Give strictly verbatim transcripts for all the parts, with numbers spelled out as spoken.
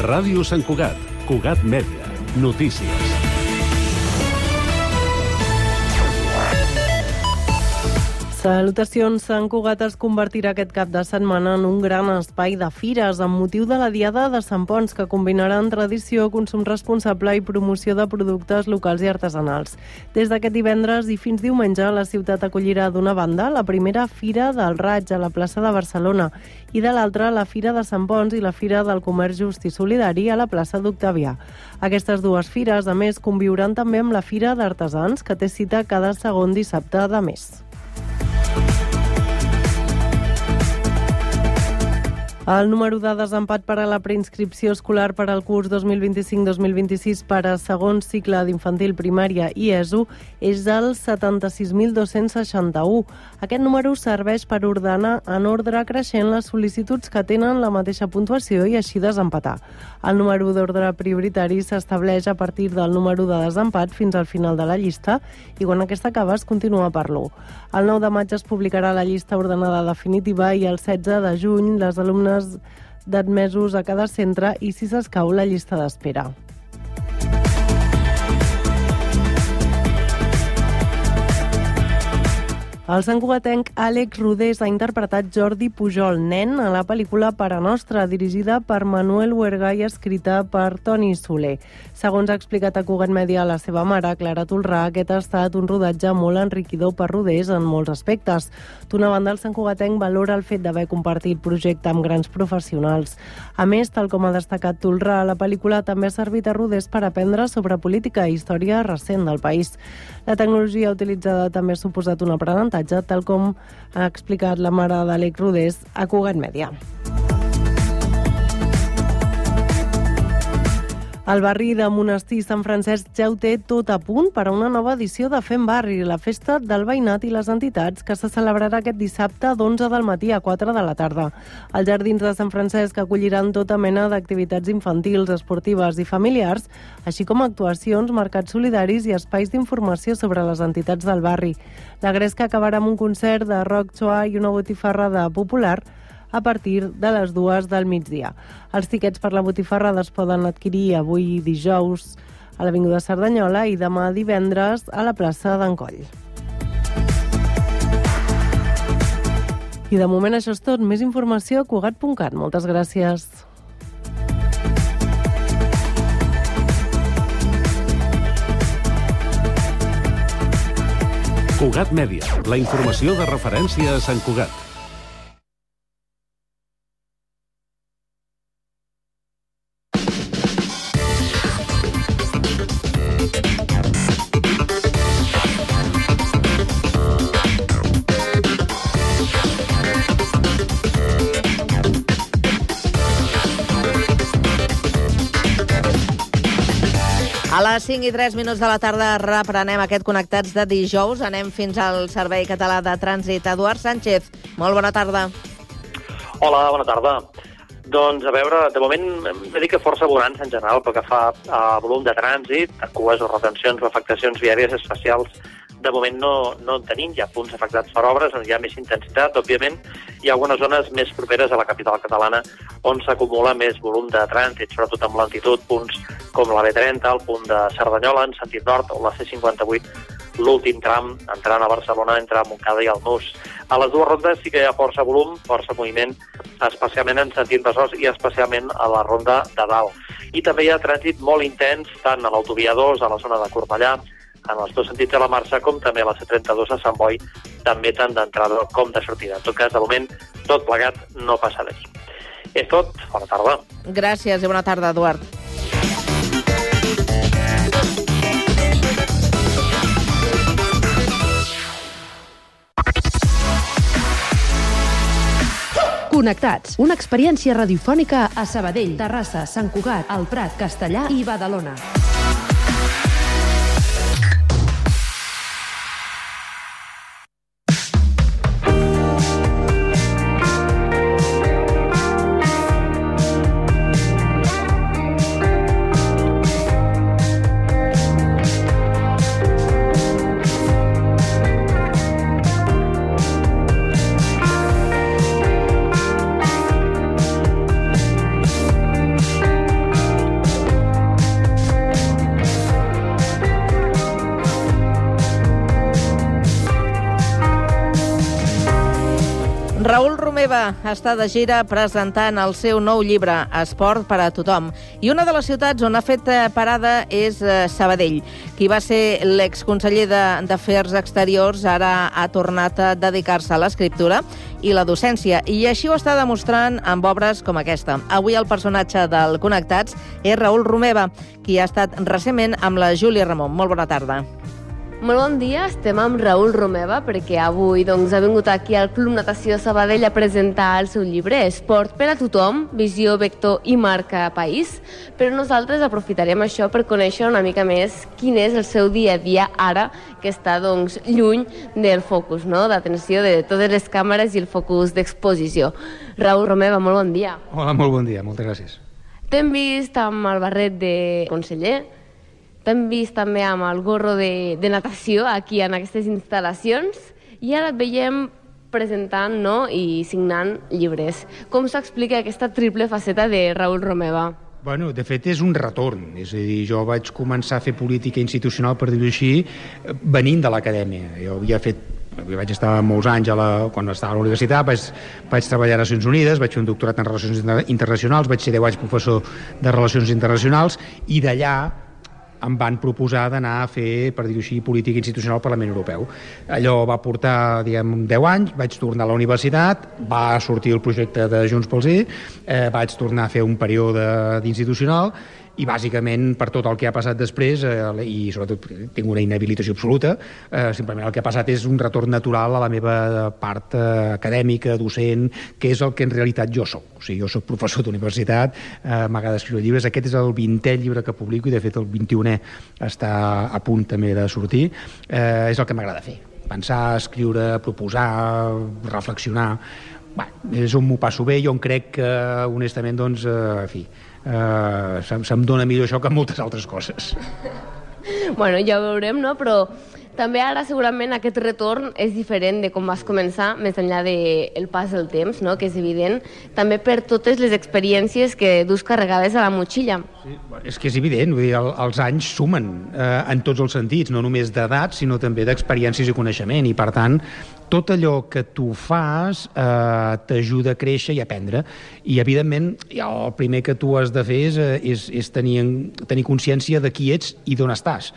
Ràdio Sant Cugat, Cugat Mèdia, notícies. Salutacions. Sant Cugat es convertirà aquest cap de setmana en un gran espai de fires amb motiu de la Diada de Sant Ponç, que combinaran tradició, consum responsable i promoció de productes locals i artesanals. Des d'aquest divendres i fins diumenge, la ciutat acollirà d'una banda la primera Fira del Raig a la plaça de Barcelona i de l'altra la Fira de Sant Ponç i la Fira del Comerç Just i Solidari a la plaça d'Octavià. Aquestes dues fires, a més, conviuran també amb la Fira d'Artesans, que té cita cada segon dissabte de mes. El número de desempat per a la preinscripció escolar per al curs dos mil vint-i-cinc dos mil vint-i-sis per a segon cicle d'infantil, primària i ESO és del setanta-sis mil dos-cents seixanta-u. Aquest número serveix per ordenar en ordre creixent les sol·licituds que tenen la mateixa puntuació i així desempatar. El número d'ordre prioritari s'estableix a partir del número de desempat fins al final de la llista i quan aquesta acaba es continua per l'u. El nou de maig es publicarà la llista ordenada definitiva i el setze de juny les alumnes d'admesos a cada centre i, si s'escau, la llista d'espera. El santcugatenc Àlex Rodés ha interpretat Jordi Pujol, nen, a la pel·lícula Pare Nostra, dirigida per Manuel Huerga i escrita per Toni Soler. Segons ha explicat a Cugat Mèdia la seva mare, Clara Tolrà, aquest ha estat un rodatge molt enriquidor per Rodés en molts aspectes. D'una banda, el santcugatenc valora el fet d'haver compartit projecte amb grans professionals. A més, tal com ha destacat Tolrà, la pel·lícula també ha servit a Rodés per aprendre sobre política i història recent del país. La tecnologia utilitzada també ha suposat un aprenentatge, tal com ha explicat la mare d'Àlex Rodés a Cugat Mèdia. El barri de Monestir Sant Francesc ja ho té tot a punt per a una nova edició de Fem Barri, la festa del veïnat i les entitats, que se celebrarà aquest dissabte d'onze del matí a quatre de la tarda. Els jardins de Sant Francesc acolliran tota mena d'activitats infantils, esportives i familiars, així com actuacions, mercats solidaris i espais d'informació sobre les entitats del barri. La gresca acabarà amb un concert de rock xoa i una botifarrada popular a partir de les dues del migdia. Els tiquets per la botifarrada es poden adquirir avui dijous a l'Avinguda Cerdanyola i demà divendres a la plaça d'en Coll. I de moment això és tot. Més informació a cugat punt cat. Moltes gràcies. Cugat Mèdia, la informació de referència a Sant Cugat. A les cinc i tres minuts de la tarda reprenem aquest Connectats de dijous. Anem fins al Servei Català de Trànsit. Eduard Sánchez, molt bona tarda. Hola, bona tarda. Doncs, a veure, de moment hem de dir que força bonança en general pel que fa a volum de trànsit, a cues o retencions o afectacions viàries especials. De moment no, no en tenim, hi ha punts afectats per obres on hi ha més intensitat, òbviament. Hi ha algunes zones més properes a la capital catalana on s'acumula més volum de trànsit, sobretot amb lentitud, punts com la B trenta, el punt de Cerdanyola en sentit nord, o la C cinquanta-vuit, l'últim tram entrant a Barcelona entre Montcada i el Nus. A les dues rondes sí que hi ha força volum, força moviment, especialment en sentit Besòs i especialment a la ronda de dalt. I també hi ha trànsit molt intens, tant a l'autovia dos, a la zona de Cornellà, en els dos sentits de la marxa, com també a la C trenta-dos a Sant Boi, també tant d'entrada com de sortida. En tot cas, de moment, tot plegat no passa res. És tot. Bona tarda. Gràcies i bona tarda, Eduard. Connectats, una experiència radiofònica a Sabadell, Terrassa, Sant Cugat, el Prat, Castellà i Badalona. Romeva està de gira presentant el seu nou llibre, Esport per a tothom. I una de les ciutats on ha fet parada és Sabadell. Qui va ser l'exconseller d'Afers Exteriors ara ha tornat a dedicar-se a l'escriptura i la docència, i així ho està demostrant amb obres com aquesta. Avui el personatge del Connectats és Raül Romeva, qui ha estat recentment amb la Júlia Ramon. Molt bona tarda. Molt bon dia, estem amb Raül Romeva perquè avui doncs, ha vingut aquí al Club Natació Sabadell a presentar el seu llibre Esport per a tothom, visió, vector i marca país. Però nosaltres aprofitarem això per conèixer una mica més quin és el seu dia a dia ara que està doncs, lluny del focus, no? D'atenció de totes les càmeres i el focus d'exposició. Raül Romeva, molt bon dia. Hola, molt bon dia, moltes gràcies. T'hem vist amb el barret de conseller, t'hem vist també amb el gorro de, de natació aquí en aquestes instal·lacions i ara et veiem presentant, no?, i signant llibres. Com s'explica aquesta triple faceta de Raül Romeva? Bueno, de fet és un retorn, és a dir, jo vaig començar a fer política institucional, per dir-ho així, venint de l'acadèmia. Jo havia fet vaig estar molts anys a la, quan estava a la universitat, vaig, vaig treballar a Nacions Unides, vaig fer un doctorat en Relacions Internacionals, vaig ser deu anys professor de Relacions Internacionals i d'allà em van proposar d'anar a fer, per dir-ho així, política institucional al Parlament Europeu. Allò va portar, diguem, deu anys, vaig tornar a la universitat, va sortir el projecte de Junts pel Sí, eh, vaig tornar a fer un període d'institucional i bàsicament per tot el que ha passat després eh, i sobretot tinc una inhabilitació absoluta, eh, simplement el que ha passat és un retorn natural a la meva part eh, acadèmica, docent, que és el que en realitat jo soc. O sigui, jo soc professor d'universitat, eh, m'agrada escriure llibres, aquest és el vintè llibre que publico i de fet el vint-i-unè està a punt també de sortir, eh, és el que m'agrada fer. Pensar, escriure, proposar, reflexionar. Bé, és on m'ho passo bé i on crec que, honestament, doncs, eh, en fi, Uh, se'm, se'm dona millor això que moltes altres coses. Bueno, ja ho veurem, no? Però també ara segurament aquest retorn és diferent de com vas començar, més enllà del pas del temps, no? Que és evident, també per totes les experiències que dus carregades a la motxilla. Sí, és que és evident, vull dir, el, els anys sumen eh, en tots els sentits, no només d'edat, sinó també d'experiències i coneixement, i per tant, tot allò que tu fas eh, t'ajuda a créixer i a aprendre. I, evidentment, el primer que tu has de fer és, és, és tenir, tenir consciència de qui ets i d'on estàs.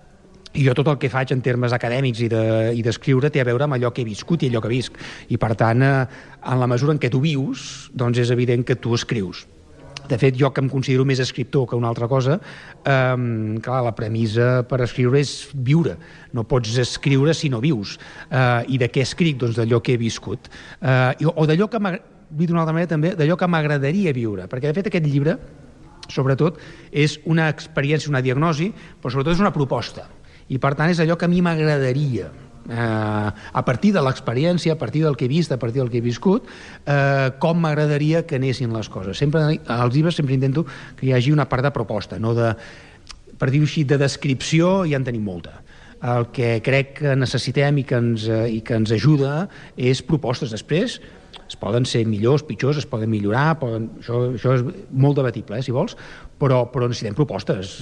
I jo tot el que faig en termes acadèmics i d'escriure de, té a veure amb allò que he viscut i allò que visc. I, per tant, eh, en la mesura en què tu vius, doncs és evident que tu escrius. De fet, jo que em considero més escriptor que una altra cosa, eh, clar, la premissa per escriure és viure. No pots escriure si no vius. Eh, I de què escric? Doncs d'allò que he viscut. Eh, o d'allò que dit d'una altra manera també, d'allò que m'agradaria viure. Perquè, de fet, aquest llibre, sobretot, és una experiència, una diagnosi, però sobretot és una proposta. I, per tant, és allò que a mi m'agradaria. Eh, a partir de l'experiència, a partir del que he vist, a partir del que he viscut, eh, com m'agradaria que anessin les coses. Sempre, als llibres sempre intento que hi hagi una part de proposta, no de, per dir-ho així, de descripció ja en tenim molta. El que crec que necessitem i que ens, i que ens ajuda és propostes. Després es poden ser millors, pitjors, es poden millorar, poden, això, això és molt debatible, eh, si vols, però, però necessitem propostes,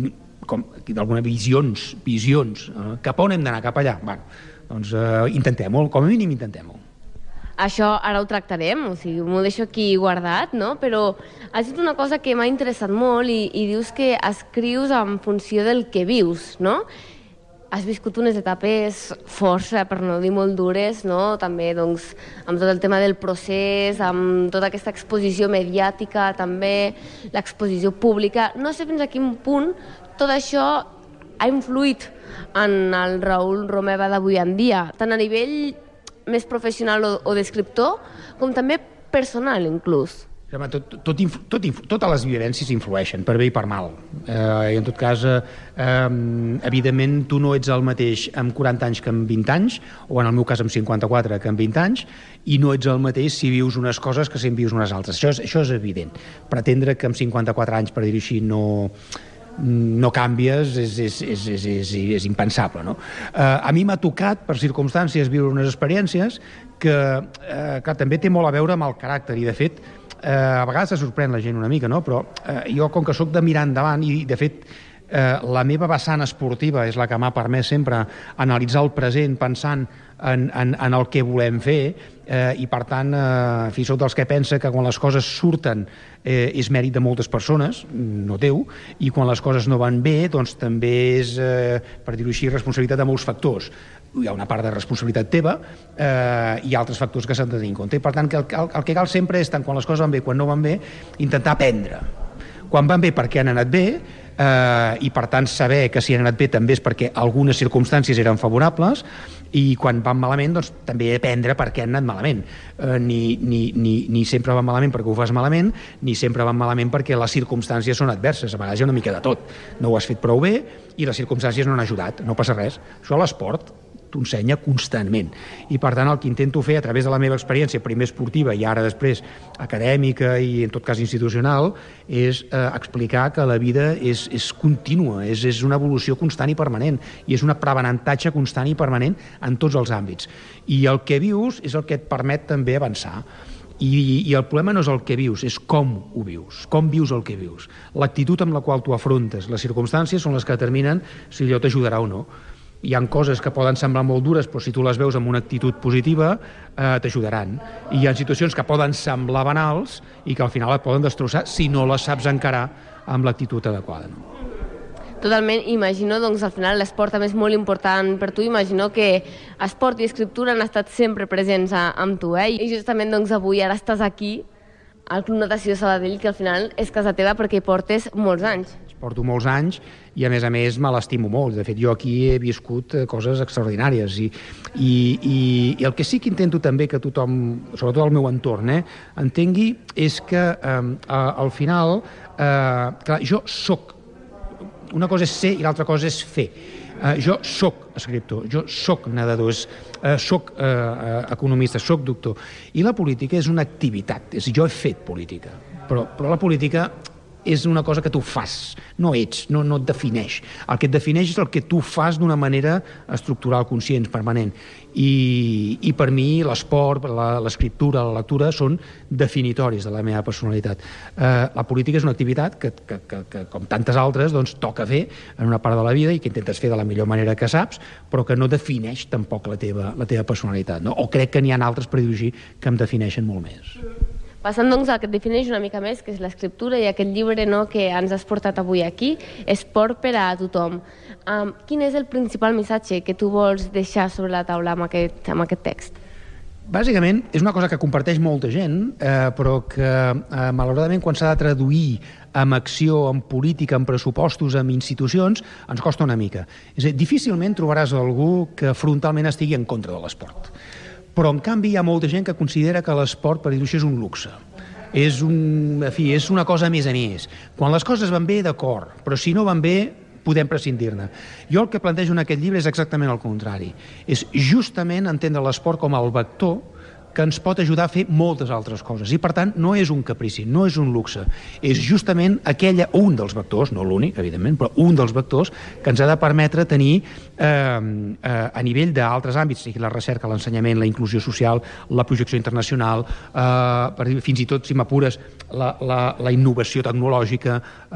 com d'algunes visions, visions, eh, cap on hem d'anar, cap allà. Bueno, doncs eh, intentem-ho, com a mínim intentem-ho. Això ara ho tractarem, o sigui, m'ho deixo aquí guardat, no? Però has dit una cosa que m'ha interessat molt i, i dius que escrius en funció del que vius, no? Has viscut unes etapes força, per no dir molt dures, no? També doncs, amb tot el tema del procés, amb tota aquesta exposició mediàtica, també l'exposició pública. No sé fins a quin punt tot això ha influït en el Raül Romeva d'avui en dia, tant a nivell més professional o, o d'escriptor, com també personal, inclús. Tot, tot, tot, totes les vivències influeixen, per bé i per mal. Eh, I en tot cas, eh, evidentment, tu no ets el mateix amb quaranta anys que amb vint anys, o en el meu cas amb cinquanta-quatre que amb vint anys, i no ets el mateix si vius unes coses que si en vius unes altres. Això és, això és evident. Pretendre que amb cinquanta-quatre anys, per dir-ho així, no... no canvies, és, és, és, és, és, és impensable, no? Eh, a mi m'ha tocat, per circumstàncies, viure unes experiències que, eh, que també té molt a veure amb el caràcter, i de fet, eh, a vegades se sorprèn la gent una mica, no? Però eh, jo, com que sóc de mirar endavant, i de fet eh, la meva vessant esportiva és la que m'ha permès sempre analitzar el present pensant en, en, en el que volem fer, eh, i per tant, eh, fi, soc dels que pensa que quan les coses surten eh, és mèrit de moltes persones, no teu, i quan les coses no van bé, doncs també és, eh, per dir-ho així, responsabilitat de molts factors. Hi ha una part de responsabilitat teva eh, i altres factors que s'han de tenir en compte. I per tant, que el, el, el que cal sempre és, tant quan les coses van bé quan no van bé, intentar aprendre. Quan van bé perquè han anat bé, eh, i per tant saber que si han anat bé també és perquè algunes circumstàncies eren favorables, i quan van malament doncs també aprendre per què han anat malament. Eh, ni, ni, ni, ni sempre van malament perquè ho fas malament, ni sempre van malament perquè les circumstàncies són adverses. A vegades hi ha una mica de tot. No ho has fet prou bé i les circumstàncies no han ajudat. No passa res. Això a l'esport t'ho ensenya constantment. I per tant el que intento fer a través de la meva experiència, primer esportiva i ara després acadèmica i en tot cas institucional, és eh, explicar que la vida és, és contínua, és, és una evolució constant i permanent, i és un aprenentatge constant i permanent en tots els àmbits. I el que vius és el que et permet també avançar. I, i el problema no és el que vius, és com ho vius, com vius el que vius. L'actitud amb la qual tu afrontes les circumstàncies són les que determinen si allò t'ajudarà o no. Hi ha coses que poden semblar molt dures, però si tu les veus amb una actitud positiva, eh, t'ajudaran. I hi ha situacions que poden semblar banals i que al final et poden destrossar si no les saps encarar amb l'actitud adequada. No? Totalment, imagino, doncs al final l'esport també és molt important per tu, imagino que esport i escriptura han estat sempre presents a, amb tu, eh? I justament doncs avui ara estàs aquí al Club Natació Sabadell, que al final és casa teva perquè hi portes molts anys. Porto molts anys i a més a més me l'estimo molt. De fet, jo aquí he viscut coses extraordinàries i, i, i, i el que sí que intento també que tothom, sobretot el meu entorn, eh, entengui és que eh, al final eh, clar, jo soc, una cosa és ser i l'altra cosa és fer. Uh, jo soc escriptor, jo soc nedador, uh, soc uh, economista, soc doctor. I la política és una activitat, és, jo he fet política, però, però la política és una cosa que tu fas, no ets, no, no et defineix. El que et defineix és el que tu fas d'una manera estructural, conscient, permanent. I, i per mi l'esport, l'escriptura, la lectura són definitoris de la meva personalitat. Eh, la política és una activitat que, que, que, que com tantes altres, doncs, toca fer en una part de la vida i que intentes fer de la millor manera que saps, però que no defineix tampoc la teva, la teva personalitat. No? O crec que n'hi ha altres, per dir-ho així, que em defineixen molt més. Passant doncs al que et defineix una mica més, que és l'escriptura i aquest llibre, no, que ens has portat avui aquí, Esport per a tothom. Um, quin és el principal missatge que tu vols deixar sobre la taula amb aquest, amb aquest text? Bàsicament, és una cosa que comparteix molta gent, eh, però que eh, malauradament quan s'ha de traduir amb acció, amb política, amb pressupostos, amb institucions, ens costa una mica. És a dir, difícilment trobaràs algú que frontalment estigui en contra de l'esport. Però, en canvi, hi ha molta gent que considera que l'esport, per dir-ho així, és un luxe. És, un, en fi, és una cosa més a més. Quan les coses van bé, d'acord, però si no van bé, podem prescindir-ne. Jo el que plantejo en aquest llibre és exactament el contrari. És justament entendre l'esport com el vector que ens pot ajudar a fer moltes altres coses. I, per tant, no és un caprici, no és un luxe. És justament aquella, un dels vectors, no l'únic, evidentment, però un dels vectors que ens ha de permetre tenir, eh, eh, a nivell d'altres àmbits, sigui la recerca, l'ensenyament, la inclusió social, la projecció internacional, eh, per dir, fins i tot, si m'apures, la, la, la innovació tecnològica,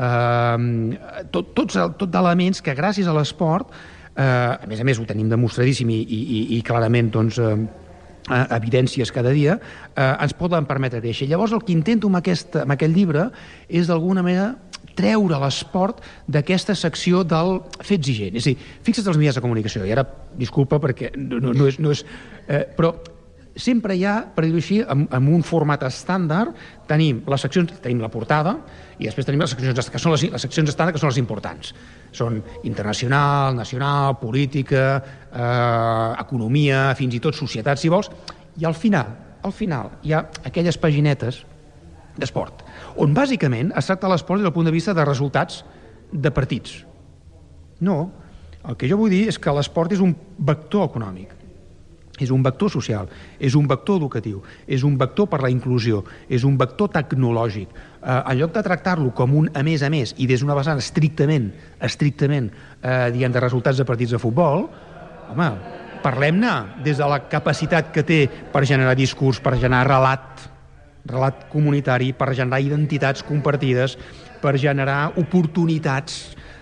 eh, tot, tots, tot d'elements que, gràcies a l'esport, eh, a més a més ho tenim demostradíssim i, i, i clarament, doncs, eh, evidències cada dia, eh, ens poden permetre créixer. Llavors el que intento amb aquest, amb aquest llibre és d'alguna manera treure l'esport d'aquesta secció del fer exigent. És a dir, fixa't als mitjans de comunicació, i ara disculpa perquè no, no, no és... No és eh, però sempre hi ha, per dir-ho així, amb, amb un format estàndard, tenim les seccions, tenim la portada, i després tenim les seccions, que són les, les seccions estàndard, que són les importants. Són internacional, nacional, política, eh, economia, fins i tot societat, si vols, i al final, al final, hi ha aquelles paginetes d'esport, on bàsicament es tracta l'esport des del punt de vista de resultats de partits. No, el que jo vull dir és que l'esport és un vector econòmic, és un vector social, és un vector educatiu, és un vector per la inclusió, és un vector tecnològic. Eh, en lloc de tractar-lo com un a més a més i des d'una vessant estrictament, estrictament eh, diguem, de resultats de partits de futbol, home, parlem-ne des de la capacitat que té per generar discurs, per generar relat, relat comunitari, per generar identitats compartides, per generar oportunitats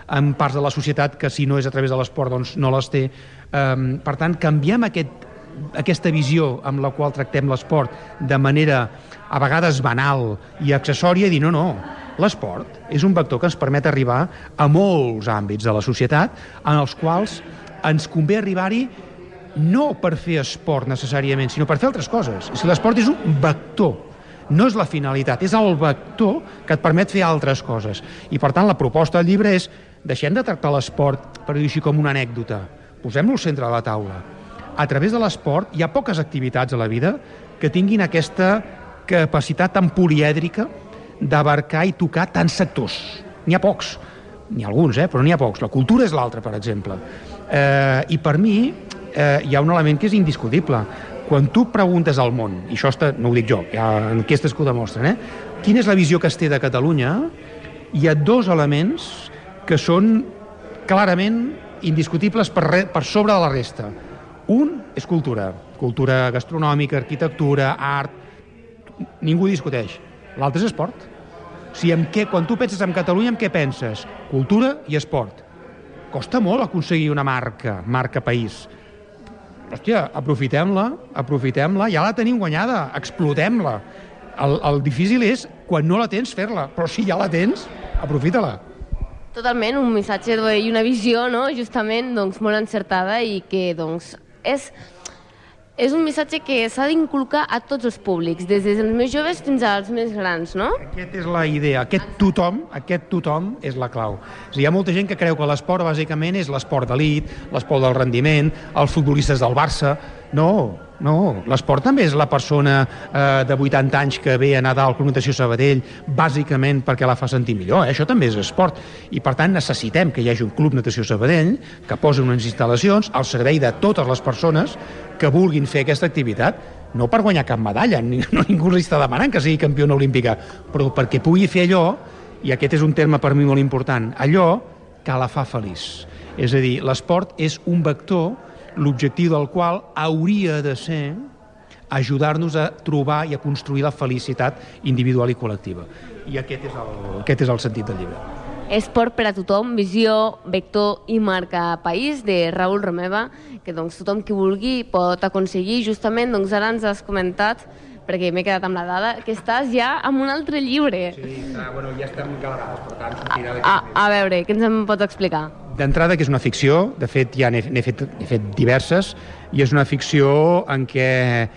en parts de la societat que si no és a través de l'esport doncs no les té. Um, per tant, canviem aquest, aquesta visió amb la qual tractem l'esport de manera a vegades banal i accessòria, i dir no, no, l'esport és un vector que ens permet arribar a molts àmbits de la societat en els quals ens convé arribar-hi no per fer esport necessàriament, sinó per fer altres coses. Si l'esport és un vector, no és la finalitat, és el vector que et permet fer altres coses. I per tant la proposta del llibre és deixem de tractar l'esport, per dir així, com una anècdota, posem-lo al centre de la taula. A través de l'esport hi ha poques activitats a la vida que tinguin aquesta capacitat tan polièdrica d'abarcar i tocar tants sectors. N'hi ha pocs, n'hi ha alguns, eh? però n'hi ha pocs. La cultura és l'altra, per exemple. Eh, I per mi eh, hi ha un element que és indiscutible. Quan tu preguntes al món, i això està, no ho dic jo, hi ha enquestes que ho demostren, eh? quina és la visió que es té de Catalunya, hi ha dos elements que són clarament indiscutibles per, re, per sobre de la resta. Un és cultura, cultura gastronòmica, arquitectura, art, ningú discuteix. L'altre és esport. O sigui, amb què, quan tu penses en Catalunya, en què penses? Cultura i esport. Costa molt aconseguir una marca, marca país. Hòstia, aprofitem-la, aprofitem-la, ja la tenim guanyada, explotem-la. El, el difícil és, quan no la tens, fer-la, però si ja la tens, aprofita-la. Totalment, un missatge i una visió, no?, justament, doncs, molt encertada i que, doncs, és, és un missatge que s'ha d'inculcar a tots els públics, des dels més joves fins als més grans, no? Aquesta és la idea, aquest tothom, aquest tothom és la clau. O sigui, hi ha molta gent que creu que l'esport bàsicament és l'esport d'elit, l'esport del rendiment, els futbolistes del Barça. No, no, l'esport també és la persona eh, de vuitanta anys que ve a nedar al Club Natació Sabadell bàsicament perquè la fa sentir millor, eh? Això també és esport, i per tant necessitem que hi hagi un Club Natació Sabadell que posi unes instal·lacions al servei de totes les persones que vulguin fer aquesta activitat, no per guanyar cap medalla, no, ningú li està demanant que sigui campiona olímpica, però perquè pugui fer allò, i aquest és un terme per mi molt important, allò que la fa feliç. És a dir, l'esport és un vector, l'objectiu del qual hauria de ser ajudar-nos a trobar i a construir la felicitat individual i col·lectiva. I aquest és el, aquest és el sentit del llibre. Esport per a tothom, visió, vector i marca país, de Raül Romeva, que doncs, tothom que vulgui pot aconseguir. Justament, doncs, ara ens has comentat, perquè m'he quedat amb la dada, que estàs ja amb un altre llibre. Sí, està, bueno, ja estem galerades, per tant, sortirà d'aquí. A, a veure, què ens en pots explicar? D'entrada, que és una ficció, de fet ja n'he fet, fet diverses, i és una ficció en què,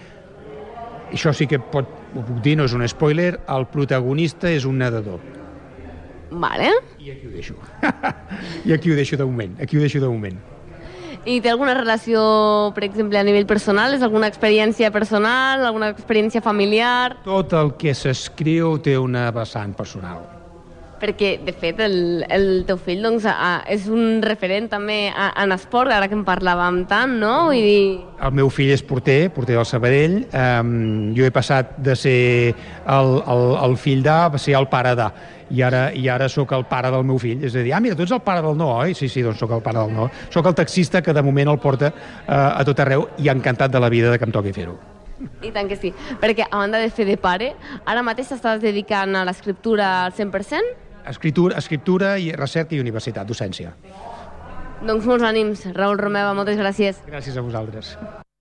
això sí que pot, ho puc dir, no és un spoiler, el protagonista és un nedador. Vale. I aquí ho deixo. I aquí ho deixo de moment, aquí ho deixo de moment. I té alguna relació, per exemple, a nivell personal? És alguna experiència personal, alguna experiència familiar? Tot el que s'escriu té una vessant personal. Perquè, de fet, el, el teu fill doncs, a, és un referent també a, en esport, ara que en parlàvem tant, no? Vull dir... El meu fill és porter, porter del Sabadell. Um, jo he passat de ser el, el, el fill de, a ser el pare de. I ara, i ara sóc el pare del meu fill. És a dir, ah, mira, tu ets el pare del no, oi? Sí, sí, doncs sóc el pare del no. Sóc el taxista que de moment el porta uh, a tot arreu i encantat de la vida de que em toqui fer-ho. I tant que sí, perquè a banda de fer de pare, ara mateix t'estàs dedicant a l'escriptura al cent per cent? Escriptura, escriptura i recerca i universitat, docència. Doncs molts ànims, Raül Romeva, moltes gràcies. Gràcies a vosaltres.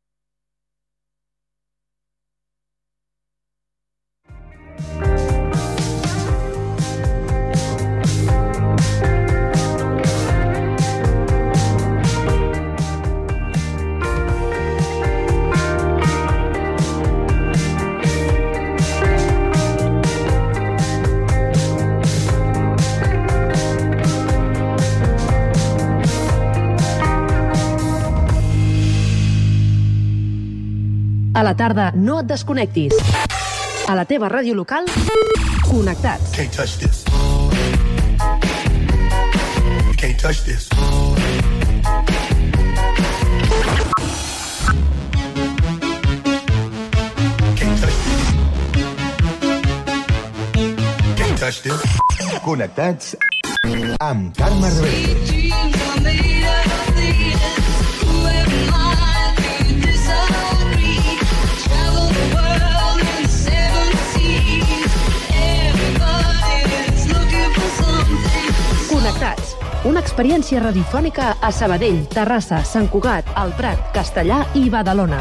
A la tarda, no et desconnectis. A la teva ràdio local, connectats. Can't touch this. You can't touch this. Can't touch this. Can't touch this. Connectats amb Carme Rebell. Connectats, una experiència radiofònica a Sabadell, Terrassa, Sant Cugat, El Prat, Castellà i Badalona.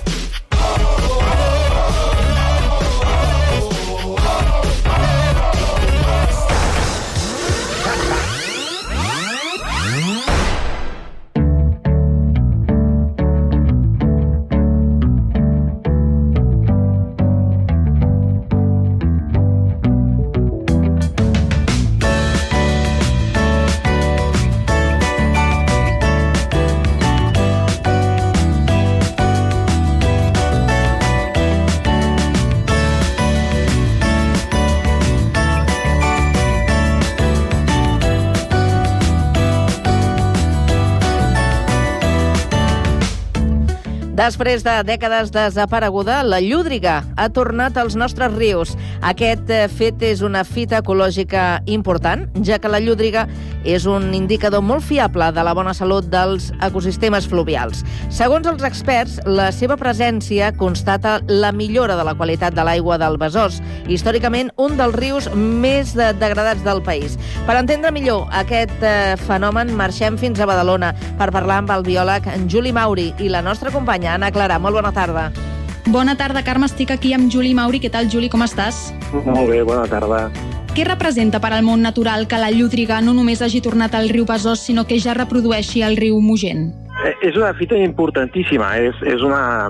Després de dècades desapareguda, la llúdriga ha tornat als nostres rius. Aquest fet és una fita ecològica important, ja que la llúdriga és un indicador molt fiable de la bona salut dels ecosistemes fluvials. Segons els experts, la seva presència constata la millora de la qualitat de l'aigua del Besòs, històricament un dels rius més degradats del país. Per entendre millor aquest eh, fenomen, marxem fins a Badalona per parlar amb el biòleg Juli Mauri i la nostra companya Anna Clara. Molt bona tarda. Bona tarda, Carme. Estic aquí amb Juli Mauri. Què tal, Juli? Com estàs? Molt bé, bona tarda. Què representa per al món natural que la llúdriga no només hagi tornat al riu Besòs, sinó que ja reprodueixi el riu Mogent? Eh, és una fita importantíssima. És, és una,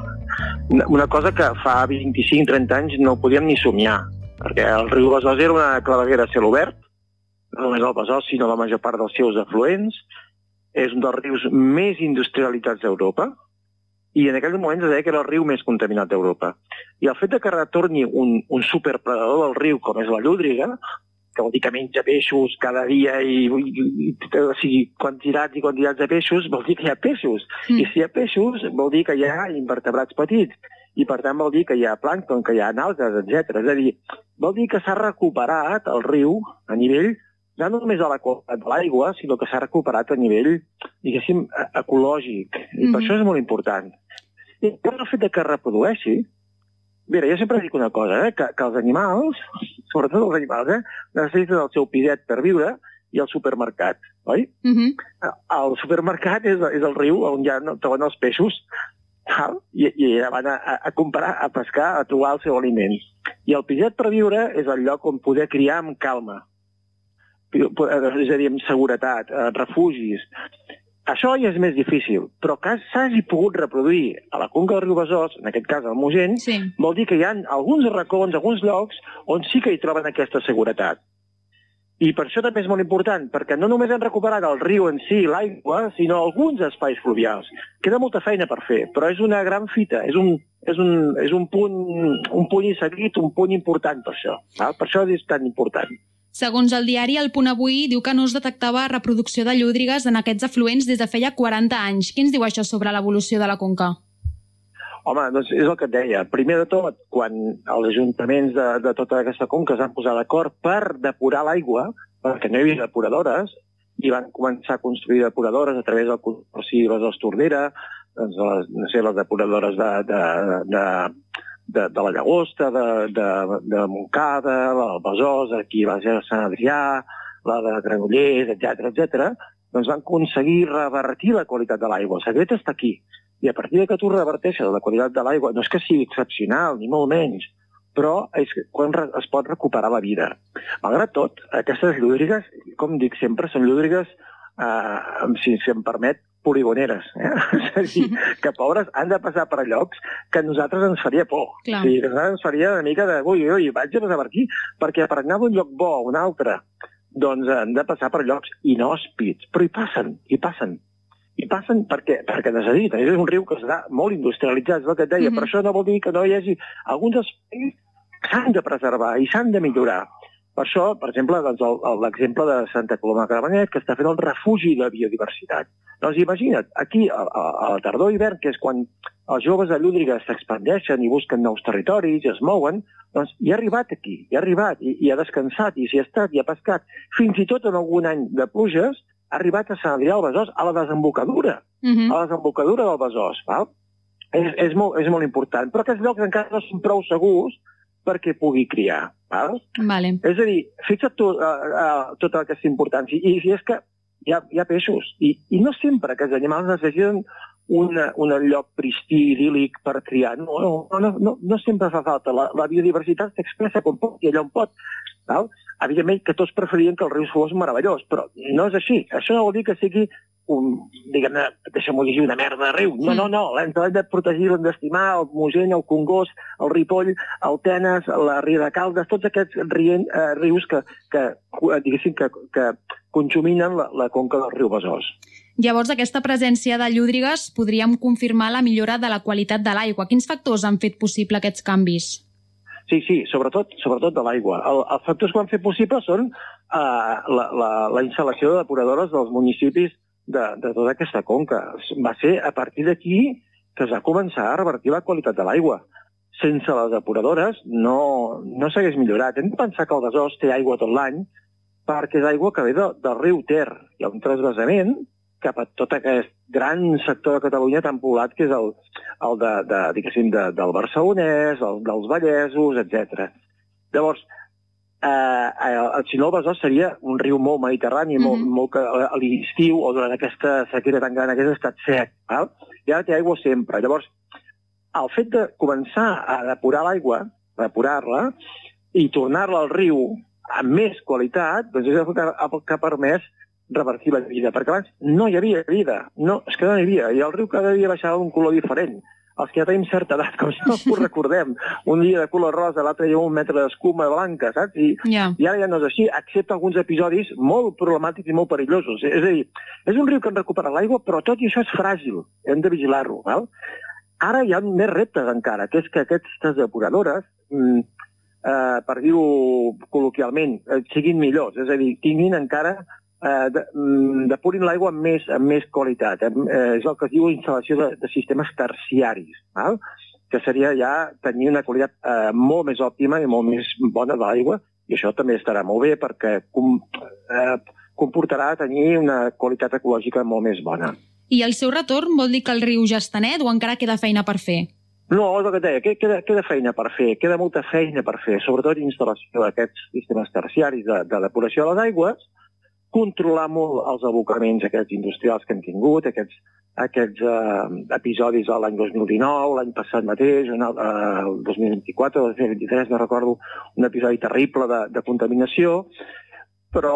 una cosa que fa vint-i-cinc trenta anys no podíem ni somiar, perquè el riu Besòs era una claveguera a cel obert, no només el Besòs, sinó la major part dels seus afluents. És un dels rius més industrialitzats d'Europa, i en aquell moment es deia que era el riu més contaminat d'Europa. I el fet de que retorni un, un superpredador del riu, com és la llúdriga, que vol dir que menja peixos cada dia, i, i, i o sigui, quantitats i quantitats de peixos, vol dir que hi ha peixos. Mm. I si hi ha peixos, vol dir que hi ha invertebrats petits. I per tant vol dir que hi ha plàncton, que hi ha algues, etcètera. És a dir, vol dir que s'ha recuperat el riu a nivell no només a la qualitat de l'aigua, sinó que s'ha recuperat a nivell, diguéssim, ecològic. I mm-hmm. per això és molt important. I el fet de que es reprodueixi, mira, jo sempre dic una cosa, eh, que, que els animals, sobretot els animals, eh, necessiten el seu piset per viure i el supermercat, oi? Mm-hmm. El supermercat és, és el riu on ja no troben els peixos, val? I, i ja van a, a comprar, a pescar, a trobar el seu aliment. I el piset per viure és el lloc on poder criar amb calma. És a dir, amb seguretat, refugis. Això ja és més difícil, però que s'hagi pogut reproduir a la conca del riu Besòs, en aquest cas al Mogent, sí. Vol dir que hi ha alguns racons, alguns llocs on sí que hi troben aquesta seguretat. I per això també és molt important, perquè no només hem recuperat el riu en si, l'aigua, sinó alguns espais fluvials. Queda molta feina per fer, però és una gran fita, és un, és un, és un punt, un punt i seguit, un punt important per això. Val? Per això és tan important. Segons el diari El Punt Avui, diu que no es detectava reproducció de llúdrigues en aquests afluents des de feia quaranta anys. Què ens diu això sobre l'evolució de la conca? Home, doncs és el que et deia. Primer de tot, quan els ajuntaments de, de tota aquesta conca es van posar d'acord per depurar l'aigua, perquè no hi havia depuradores, i van començar a construir depuradores a través del consorci Besòs-Tordera, doncs les, no sé, les depuradores de... de, de De, de la Llagosta, de, de, de Montcada, la del Besòs, aquí va ser Sant Adrià, la de Granollers, etcètera, etcètera, doncs van aconseguir revertir la qualitat de l'aigua. El secret està aquí. I a partir de que tu reverteixes la qualitat de l'aigua, no és que sigui excepcional, ni molt menys, però és quan es pot recuperar la vida. Malgrat tot, aquestes llúdrigues, com dic sempre, són llúdrigues, eh, si, si em permet, poligoneres, eh? És a dir, que pobres han de passar per llocs que a nosaltres ens faria por. Clar. O sigui, que a nosaltres ens faria una mica de ui, ui, vaig a passar per aquí, perquè per anar d'un lloc bo a un altre, doncs han de passar per llocs inhòspits, però hi passen, hi passen. Hi passen perquè, perquè necessiten. És un riu que està molt industrialitzat, és el que et deia, mm-hmm. però això no vol dir que no hi hagi alguns espais que s'han de preservar i s'han de millorar. Per això, per exemple, doncs, l'exemple de Santa Coloma de Gramenet, que està fent el refugi de biodiversitat. Doncs imagina't, aquí, a, a la tardor i hivern, que és quan els joves de llúdriga s'expandeixen i busquen nous territoris i es mouen, doncs hi ha arribat aquí, hi ha arribat, i, i ha descansat, i s'hi ha estat, i ha pescat. Fins i tot en algun any de pluges ha arribat a Sant Adrià del Besòs, a la desembocadura, uh-huh. a la desembocadura del Besòs. Val? És, és, molt, és molt important. Però aquests llocs encara no són prou segurs perquè pugui criar. Val? Vale. És a dir, fixa't tu uh, uh, tota aquesta importància. I, I és que hi ha, hi ha peixos. I, I no sempre aquests animals necessiten una, un lloc pristí, idíl·lic per criar. No, no, no, no, no sempre fa falta. La, la biodiversitat s'expressa com pot i allà on pot. Val? Evidentment que tots preferien que el riu fos meravellós, però no és així. Això no vol dir que sigui un, diguem-ne, deixa'm-ho dir, una merda de riu. No, no, no, l'hem de protegir, l'hem d'estimar, el Mugent, el Congost, el Ripoll, el Tenes, la Ria de Caldes, tots aquests rient, eh, rius que, que, diguéssim, que, que conjuminen la, la conca del riu Besòs. Llavors, aquesta presència de llúdrigues podríem confirmar la millora de la qualitat de l'aigua. Quins factors han fet possible aquests canvis? Sí, sí, sobretot, sobretot de l'aigua. El, els factors que ho han fet possible són uh, la, la, la instal·lació de depuradores dels municipis de, de tota aquesta conca. Va ser a partir d'aquí que es va començar a revertir la qualitat de l'aigua. Sense les depuradores no, no s'hagués millorat. Hem de pensar que el Besòs té aigua tot l'any perquè és aigua que ve de, del riu Ter. Hi ha un transvasament cap a tot aquest gran sector de Catalunya tan poblat que és el, el de, de, diguéssim, de, del Barcelonès, el dels Vallesos, etcètera. Llavors, eh, el Xinó Besòs seria un riu molt mediterrani, mm-hmm. molt, molt que a l'estiu o durant aquesta sequera tan gran hagués estat sec. Val? I ara té aigua sempre. Llavors, el fet de començar a depurar l'aigua, depurar-la, i tornar-la al riu amb més qualitat, doncs és el que, el que ha permès revertir la vida, perquè abans no hi havia vida, no, és que no hi havia, i el riu cada dia baixava d'un color diferent. Els que ja tenim certa edat, com si no ho recordem, un dia de color rosa, l'altre dia un metre d'escuma blanca, saps? I, yeah. I ara ja no és així, excepte alguns episodis molt problemàtics i molt perillosos. És a dir, és un riu que han recuperat l'aigua, però tot i això és fràgil, hem de vigilar-lo, val? Ara hi ha més reptes encara, que és que aquestes depuradores, mm, eh, per dir-ho col·loquialment, eh, siguin millors, és a dir, tinguin encara Eh, de, depurin l'aigua amb més, amb més qualitat. Eh? Eh, és el que es diu instal·lació de, de sistemes terciaris, val? Que seria ja tenir una qualitat eh, molt més òptima i molt més bona de l'aigua, i això també estarà molt bé perquè com, eh, comportarà tenir una qualitat ecològica molt més bona. I el seu retorn vol dir que el riu ja està net o encara queda feina per fer? No, és el que et deia, queda, queda feina per fer, queda molta feina per fer, sobretot instal·lació d'aquests sistemes terciaris de, de depuració de les aigües, controlar molt els abocaments aquests industrials que hem tingut, aquests, aquests eh, episodis de l'any dos mil dinou, l'any passat mateix, el eh, dos mil vint-i-quatre o dos mil vint-i-tres, no recordo, un episodi terrible de, de contaminació, però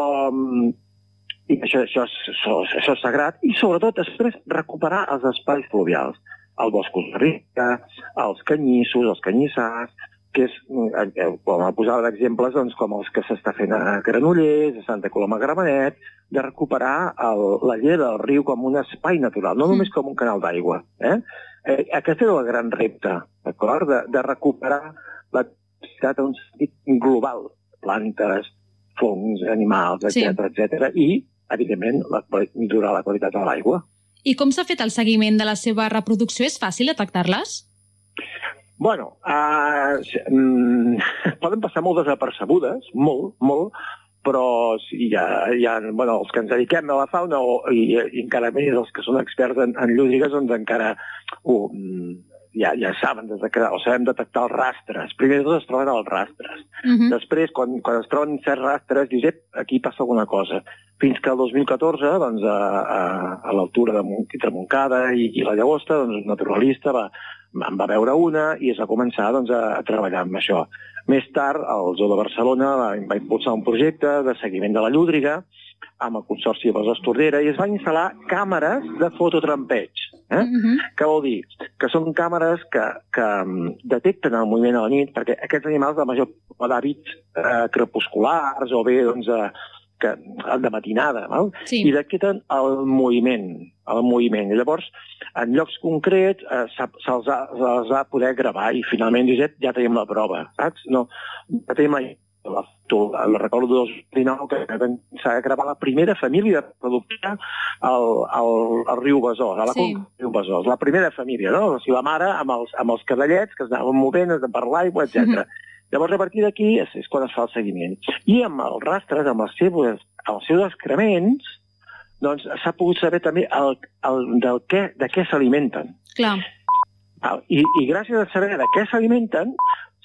i això, això, això, això és sagrat, i sobretot després recuperar els espais fluvials, el boscos de Rica, els canyissos, els canyissars, que és, com a posar d'exemples, doncs, com els que s'està fent a Granollers, a Santa Coloma Gramenet, de recuperar el, la llera del riu com un espai natural, no només com un canal d'aigua. Eh? Eh, aquest és el gran repte, d'acord? De, de recuperar la biodiversitat a un sentit global, plantes, fongs, animals, etcètera, sí. etcètera, i, evidentment, la, millorar la qualitat de l'aigua. I com s'ha fet el seguiment de la seva reproducció? És fàcil detectar-les? Bueno, uh, mm, poden passar molt desapercebudes, molt, molt, però hi ha, hi ha, bueno, els que ens dediquem a la fauna o, i, i encara més els que són experts en, en llúdrigues, doncs encara uh, ja, ja saben, des de que, o sabem detectar els rastres. Primer de tot es troben els rastres. Uh-huh. Després, quan, quan es troben certs rastres, dius, ep, aquí passa alguna cosa. Fins que el dos mil catorze, doncs, a, a, a l'altura de entre Montcada i, i la Llagosta, doncs, un naturalista va, en va veure una i es va començar doncs, a, a treballar amb això. Més tard, el Zoo de Barcelona va, va impulsar un projecte de seguiment de la llúdriga amb el Consorci de Besòs Tordera i es van instal·lar càmeres de fototrampeig. Eh? Uh-huh. Què vol dir? Que són càmeres que, que detecten el moviment a la nit, perquè aquests animals, la major d'hàbits eh, crepusculars o bé doncs, eh, que, de matinada, val? Sí. I detecten el moviment, el moviment. I llavors, en llocs concrets, eh, se'ls ha, se ha poder gravar i finalment, Josep, ja tenim la prova, saps? No, ja tenim la, la, la recordo dos mil dinou que s'ha de gravar la primera família reproductiva al, al, al riu Besòs, a la sí. conca del riu Besòs. La primera família, no? O sigui, la mare amb els, amb els cadellets que es anaven movent per l'aigua, etcètera. Mm-hmm. Llavors, a partir d'aquí és, és quan es fa el seguiment. I amb els rastres, amb els seus, els seus excrements, doncs s'ha pogut saber també el, el, del què, de què s'alimenten. Clar. I, I gràcies a saber de què s'alimenten,